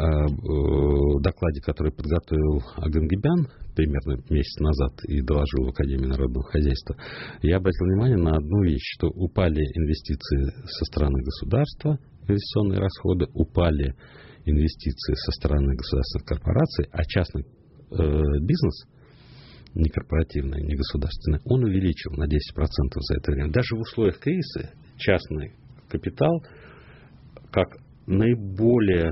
э, докладе, который подготовил Агангибян примерно месяц назад и доложил в Академии народного хозяйства, я обратил внимание на одну вещь, что упали инвестиции со стороны государства, инвестиционные расходы, упали инвестиции со стороны государственных корпораций, а частный э, бизнес, не корпоративный, не государственный, он увеличил на десять процентов за это время. Даже в условиях кризиса частный капитал, как наиболее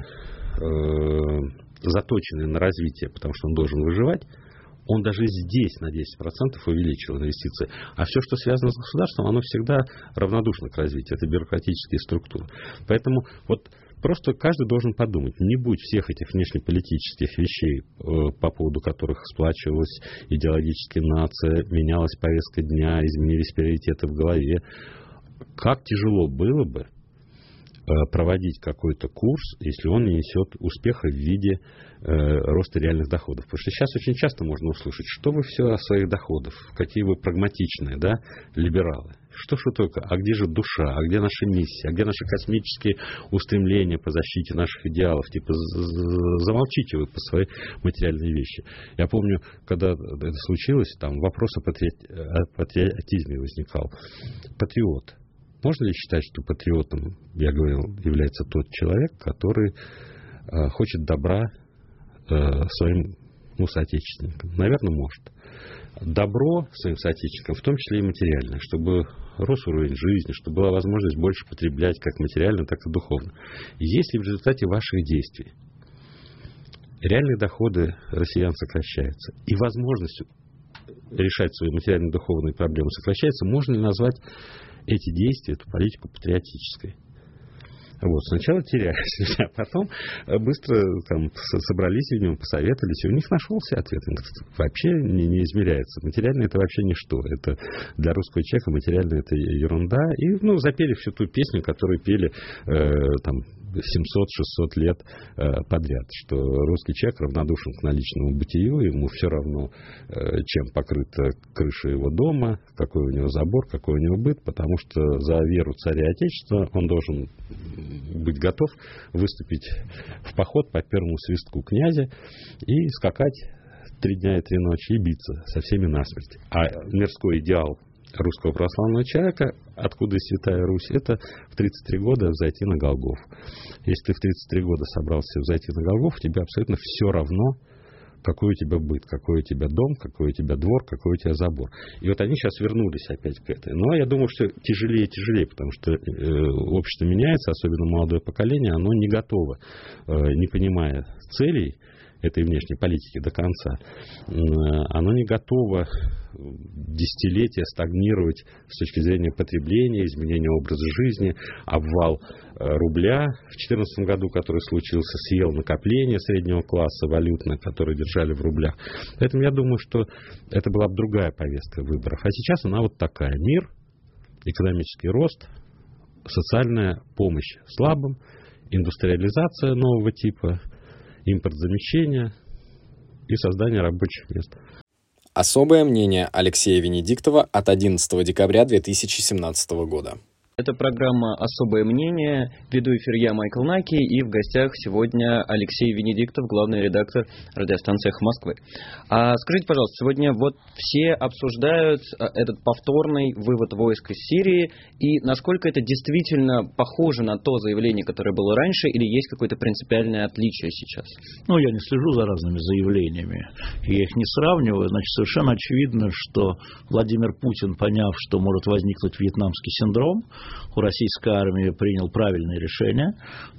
э, заточенный на развитие, потому что он должен выживать, он даже здесь на десять процентов увеличил инвестиции. А все, что связано с государством, оно всегда равнодушно к развитию. Это бюрократические структуры. Поэтому вот просто каждый должен подумать, не будь всех этих внешнеполитических вещей, э, по поводу которых сплачивалась идеологически нация, менялась повестка дня, изменились приоритеты в голове, как тяжело было бы проводить какой-то курс, если он не несет успеха в виде э, роста реальных доходов. Потому что сейчас очень часто можно услышать, что вы все о своих доходах, какие вы прагматичные, да, либералы. Что ж вы только, а где же душа, а где наша миссия, а где наши космические устремления по защите наших идеалов? Типа, замолчите вы по своей материальной вещи. Я помню, когда это случилось, там вопрос о патриотизме возникал. Патриот. Можно ли считать, что патриотом, я говорил, является тот человек, который э, хочет добра э, своим ну, соотечественникам? Наверное, может. Добро своим соотечественникам, в том числе и материальное, чтобы рос уровень жизни, чтобы была возможность больше потреблять как материально, так и духовно. Если в результате ваших действий реальные доходы россиян сокращаются, и возможность решать свои материально-духовные проблемы сокращается, можно ли назвать эти действия, эту политику патриотической? Вот, сначала терялись, а потом быстро там собрались в нем, посоветовались, и у них нашелся ответ. Вообще не, не измеряется. Материально это вообще ничто. Это для русского человека материально это ерунда. И ну, запели всю ту песню, которую пели э, там семьсот-шестьсот лет подряд, что русский человек равнодушен к наличному бытию, ему все равно, чем покрыта крыша его дома, какой у него забор, какой у него быт, потому что за веру царя и отечества он должен быть готов выступить в поход по первому свистку князя и скакать три дня и три ночи и биться со всеми насмерть. А мирской идеал русского православного человека, откуда и Святая Русь, это в тридцать три года взойти на Голгофу. Если ты в тридцать три года собрался взойти на Голгофу, тебе абсолютно все равно, какой у тебя быт, какой у тебя дом, какой у тебя двор, какой у тебя забор. И вот они сейчас вернулись опять к этой. Но я думаю, что тяжелее и тяжелее, потому что э, общество меняется, особенно молодое поколение, оно не готово, э, не понимая целей этой внешней политики до конца, оно не готово десятилетия стагнировать с точки зрения потребления, изменения образа жизни, обвал рубля в две тысячи четырнадцатом году, который случился, съел накопление среднего класса валютное, которое держали в рублях. Поэтому я думаю, что это была бы другая повестка выборов. А сейчас она вот такая. Мир, экономический рост, социальная помощь слабым, индустриализация нового типа, импортзамещение и создание рабочих мест. Особое мнение Алексея Венедиктова от одиннадцатого декабря две тысячи семнадцатого года. Это программа «Особое мнение». Веду эфир я, Майкл Наки, и в гостях сегодня Алексей Венедиктов, главный редактор радиостанции «Эхо Москвы». А скажите, пожалуйста, сегодня вот все обсуждают этот повторный вывод войск из Сирии, и насколько это действительно похоже на то заявление, которое было раньше, или есть какое-то принципиальное отличие сейчас? Ну, я не слежу за разными заявлениями, я их не сравниваю. Значит, совершенно очевидно, что Владимир Путин, поняв, что может возникнуть вьетнамский синдром, у российской армии принял правильное решение,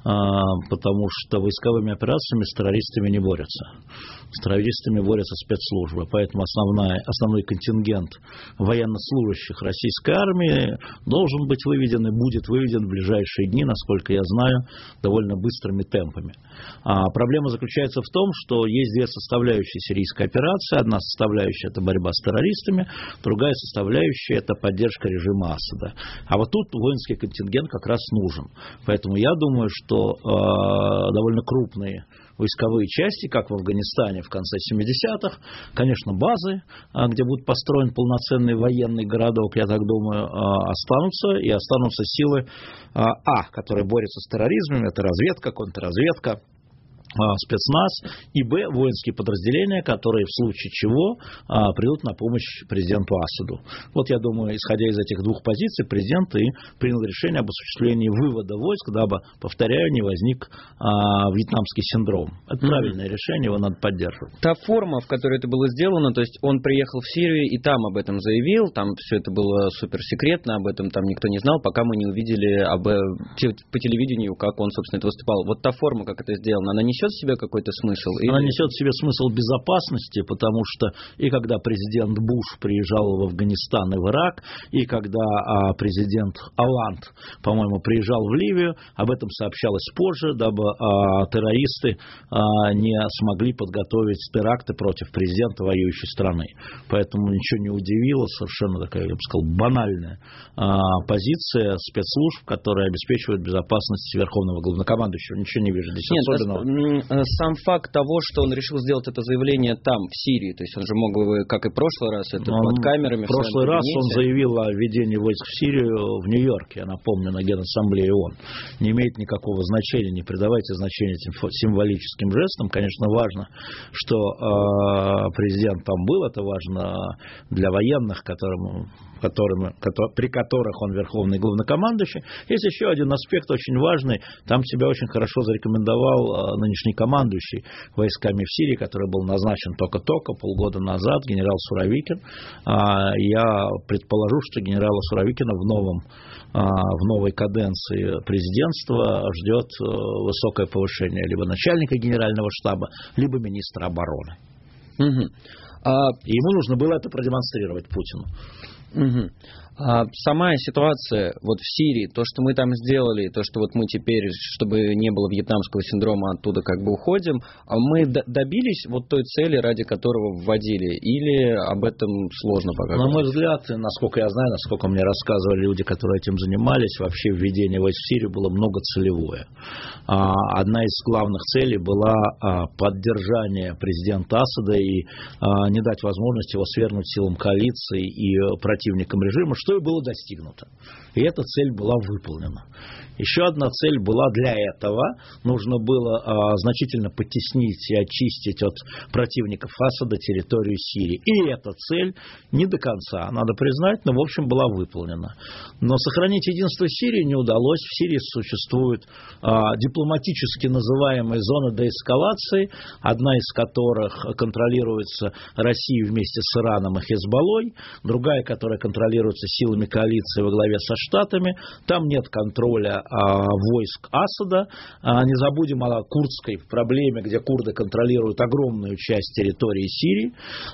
потому что войсковыми операциями с террористами не борются. С террористами борются спецслужбы, поэтому основная, основной контингент военнослужащих российской армии должен быть выведен и будет выведен в ближайшие дни, насколько я знаю, довольно быстрыми темпами. А проблема заключается в том, что есть две составляющие сирийской операции. Одна составляющая – это борьба с террористами, другая составляющая – это поддержка режима Асада. А вот тут воинский контингент как раз нужен. Поэтому я думаю, что э, довольно крупные войсковые части, как в Афганистане в конце семидесятых, конечно, базы, где будет построен полноценный военный городок, я так думаю, останутся, и останутся силы А, которые борются с терроризмом, это разведка, контрразведка, спецназ, и Б, воинские подразделения, которые в случае чего а, придут на помощь президенту Асаду. Вот я думаю, исходя из этих двух позиций, президент и принял решение об осуществлении вывода войск, дабы, повторяю, не возник а, вьетнамский синдром. Это mm-hmm. правильное решение, его надо поддерживать. Та форма, в которой это было сделано, то есть он приехал в Сирию и там об этом заявил, там все это было суперсекретно, об этом там никто не знал, пока мы не увидели об, по телевидению, как он, собственно, это выступал. Вот та форма, как это сделано, она несет в себе какой-то смысл? Она или... несет в себе смысл безопасности, потому что и когда президент Буш приезжал в Афганистан и в Ирак, и когда а, президент Оланд, по-моему, приезжал в Ливию, об этом сообщалось позже, дабы а, террористы а, не смогли подготовить теракты против президента воюющей страны. Поэтому ничего не удивило, совершенно такая, я бы сказал, банальная а, позиция спецслужб, которая обеспечивает безопасность Верховного Главнокомандующего. Ничего не вижу здесь Нет, особенного. Сам факт того, что он решил сделать это заявление там, в Сирии, то есть он же мог бы, как и в прошлый раз, это он, под камерами. В прошлый раз он заявил о введении войск в Сирию в Нью-Йорке, я напомню, на Генассамблее ООН. Не имеет никакого значения, не придавайте значения этим символическим жестам. Конечно, важно, что э, президент там был, это важно для военных, которым, которым, при которых он верховный главнокомандующий. Есть еще один аспект очень важный, там себя очень хорошо зарекомендовал нынешний командующий войсками в Сирии, который был назначен только-только, полгода назад, генерал Суровикин. Я предположу, что генерала Суровикина в новом, в новой каденции президентства ждет высокое повышение либо начальника генерального штаба, либо министра обороны. Угу. И ему нужно было это продемонстрировать Путину. Угу. А сама ситуация вот в Сирии, то, что мы там сделали, то, что вот мы теперь, чтобы не было вьетнамского синдрома, оттуда как бы уходим, а мы добились вот той цели, ради которого вводили, или об этом сложно пока? На мой взгляд, насколько я знаю, насколько мне рассказывали люди, которые этим занимались, вообще введение войск в Сирию было многоцелевое. Одна из главных целей была поддержание президента Асада и не дать возможности его свергнуть силам коалиции и противникам режима, что и было достигнуто. И эта цель была выполнена. Еще одна цель была для этого. Нужно было а, значительно потеснить и очистить от противников Асада территорию Сирии. И эта цель не до конца, надо признать, но в общем была выполнена. Но сохранить единство Сирии не удалось. В Сирии существуют а, дипломатически называемые зоны деэскалации, одна из которых контролируется Россией вместе с Ираном и Хезболлой, другая, которая контролируется силами коалиции во главе со Штатами. Там нет контроля а, войск Асада. А, не забудем о курдской проблеме, где курды контролируют огромную часть территории Сирии.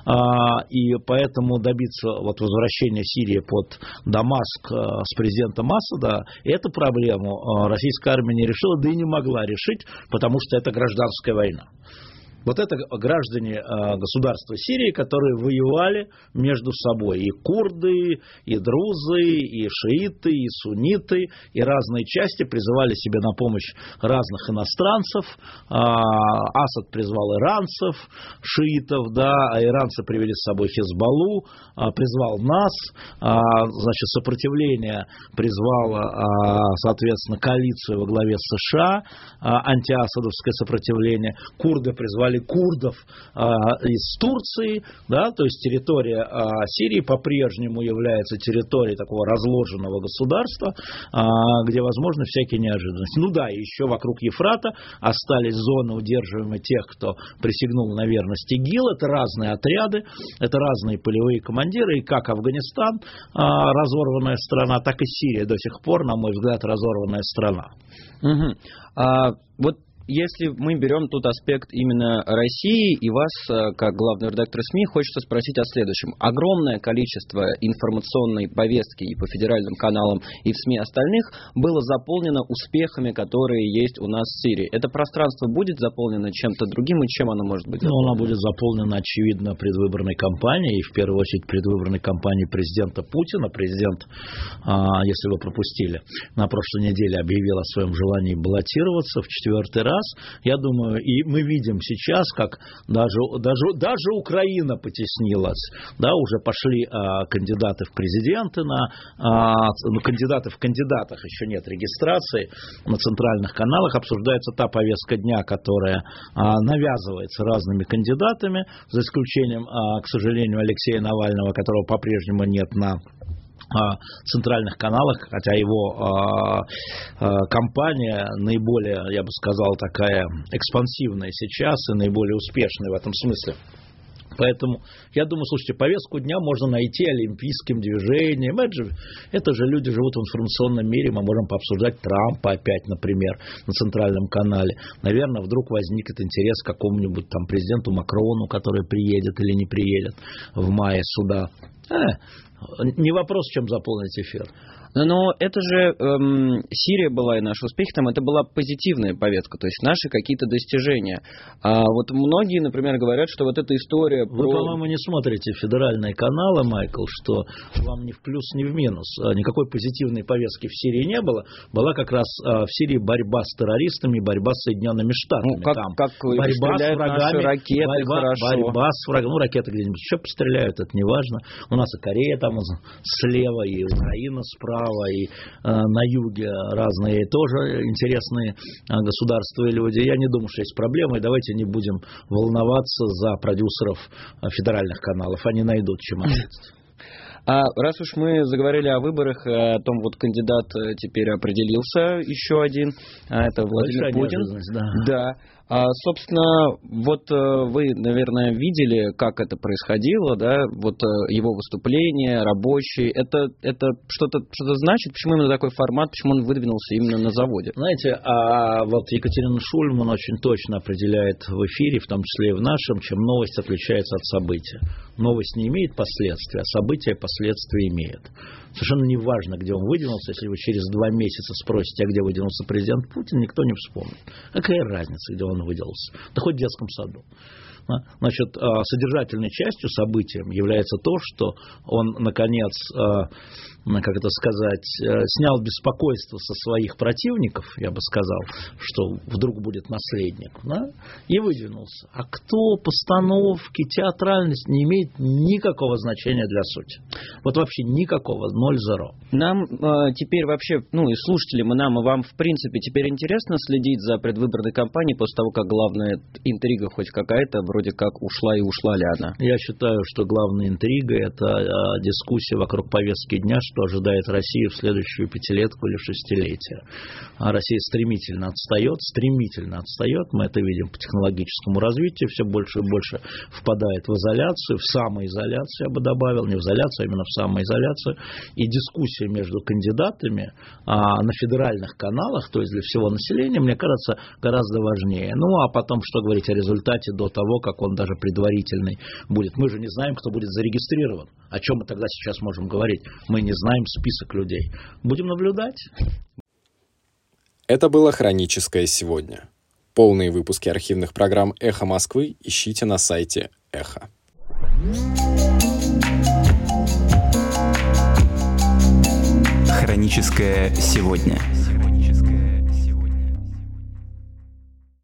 А, и поэтому добиться вот, возвращения Сирии под Дамаск а, с президентом Асада, эту проблему а, российская армия не решила, да и не могла решить, потому что это гражданская война. Вот это граждане э, государства Сирии, которые воевали между собой. И курды, и друзы, и шииты, и сунниты, и разные части призывали себе на помощь разных иностранцев. Э, Асад призвал иранцев, шиитов, да, а иранцы привели с собой Хезболлу, э, призвал нас, э, значит, сопротивление призвало, э, соответственно, коалицию во главе США, э, антиасадовское сопротивление. Курды призвали курдов а, из Турции, да, то есть территория а, Сирии по-прежнему является территорией такого разложенного государства, а, где возможны всякие неожиданности. Ну да, еще вокруг Ефрата остались зоны, удерживаемые тех, кто присягнул на верность ИГИЛ. Это разные отряды, это разные полевые командиры, и как Афганистан а, разорванная страна, так и Сирия до сих пор, на мой взгляд, разорванная страна. Угу. А, вот если мы берем тут аспект именно России и вас, как главного редактора СМИ, хочется спросить о следующем. Огромное количество информационной повестки и по федеральным каналам, и в СМИ остальных было заполнено успехами, которые есть у нас в Сирии. Это пространство будет заполнено чем-то другим, и чем оно может быть заполнено? Ну, оно будет заполнено, очевидно, предвыборной кампанией, и в первую очередь предвыборной кампанией президента Путина. Президент, если вы пропустили, на прошлой неделе объявил о своем желании баллотироваться в четвертый раз. Я думаю, и мы видим сейчас, как даже, даже, даже Украина потеснилась, да, уже пошли а, кандидаты в президенты, на, а, ну, кандидаты в кандидатах, еще нет регистрации, на центральных каналах обсуждается та повестка дня, которая а, навязывается разными кандидатами, за исключением, а, к сожалению, Алексея Навального, которого по-прежнему нет на центральных каналах, хотя его э, э, кампания наиболее, я бы сказал, такая экспансивная сейчас и наиболее успешная в этом смысле. Поэтому, я думаю, слушайте, повестку дня можно найти олимпийским движением. Это же, это же люди живут в информационном мире. Мы можем пообсуждать Трампа опять, например, на центральном канале. Наверное, вдруг возникнет интерес к какому-нибудь там президенту Макрону, который приедет или не приедет в мае сюда. Э, не вопрос, чем заполнить эфир. Но это же эм, Сирия была и наши успехи, там это была позитивная повестка, то есть наши какие-то достижения. А вот многие, например, говорят, что вот эта история... Вы, про... по-моему, не смотрите федеральные каналы, Майкл, что вам ни в плюс, ни в минус. Никакой позитивной повестки в Сирии не было. Была как раз в Сирии борьба с террористами, борьба с Соединенными Штатами. Ну, как, там как борьба с врагами, ракеты, борьба, борьба с врагами. Ну, ракеты где-нибудь еще постреляют, это не важно. У нас и Корея там слева, и Украина справа, и э, на юге разные тоже интересные э, государства и люди. Я не думаю, что есть проблемы, и давайте не будем волноваться за продюсеров э, федеральных каналов. Они найдут чем ответить. А раз уж мы заговорили о выборах, о том, вот кандидат теперь определился, еще один, это Владимир Большая Путин. Да. Да. А, собственно, вот вы, наверное, видели, как это происходило, да, вот его выступление, рабочий, это, это что-то, что-то значит, почему именно такой формат, почему он выдвинулся именно на заводе? Знаете, а вот Екатерина Шульман очень точно определяет в эфире, в том числе и в нашем, чем новость отличается от события. Новость не имеет последствий, а события последствия имеет. Совершенно не важно, где он выдвинулся, если вы через два месяца спросите, а где выдвинулся президент Путин, никто не вспомнит. Какая разница, где он выдвинулся? Да хоть в детском саду. Значит, содержательной частью события является то, что он, наконец, как это сказать, снял беспокойство со своих противников, я бы сказал, что вдруг будет наследник, да, и выдвинулся. А кто, постановки, театральность не имеет никакого значения для сути. Вот вообще никакого, ноль-зеро. Нам э, теперь вообще, ну и слушателям, и нам, и вам, в принципе, теперь интересно следить за предвыборной кампанией после того, как главная интрига хоть какая-то, вроде как ушла и ушла ли она? Я считаю, что главная интрига – это э, дискуссия вокруг повестки дня, что ожидает Россию в следующую пятилетку или шестилетие. А Россия стремительно отстает, стремительно отстает, мы это видим по технологическому развитию, все больше и больше впадает в изоляцию, в самоизоляцию, я бы добавил, не в изоляцию, а именно в самоизоляцию, и дискуссия между кандидатами а, на федеральных каналах, то есть для всего населения, мне кажется, гораздо важнее. Ну, а потом, что говорить о результате до того, как он даже предварительный будет. Мы же не знаем, кто будет зарегистрирован. О чем мы тогда сейчас можем говорить? Мы не знаем список людей. Будем наблюдать. Это было «Хроническое сегодня». Полные выпуски архивных программ «Эхо Москвы» ищите на сайте «Эхо». «Хроническое сегодня».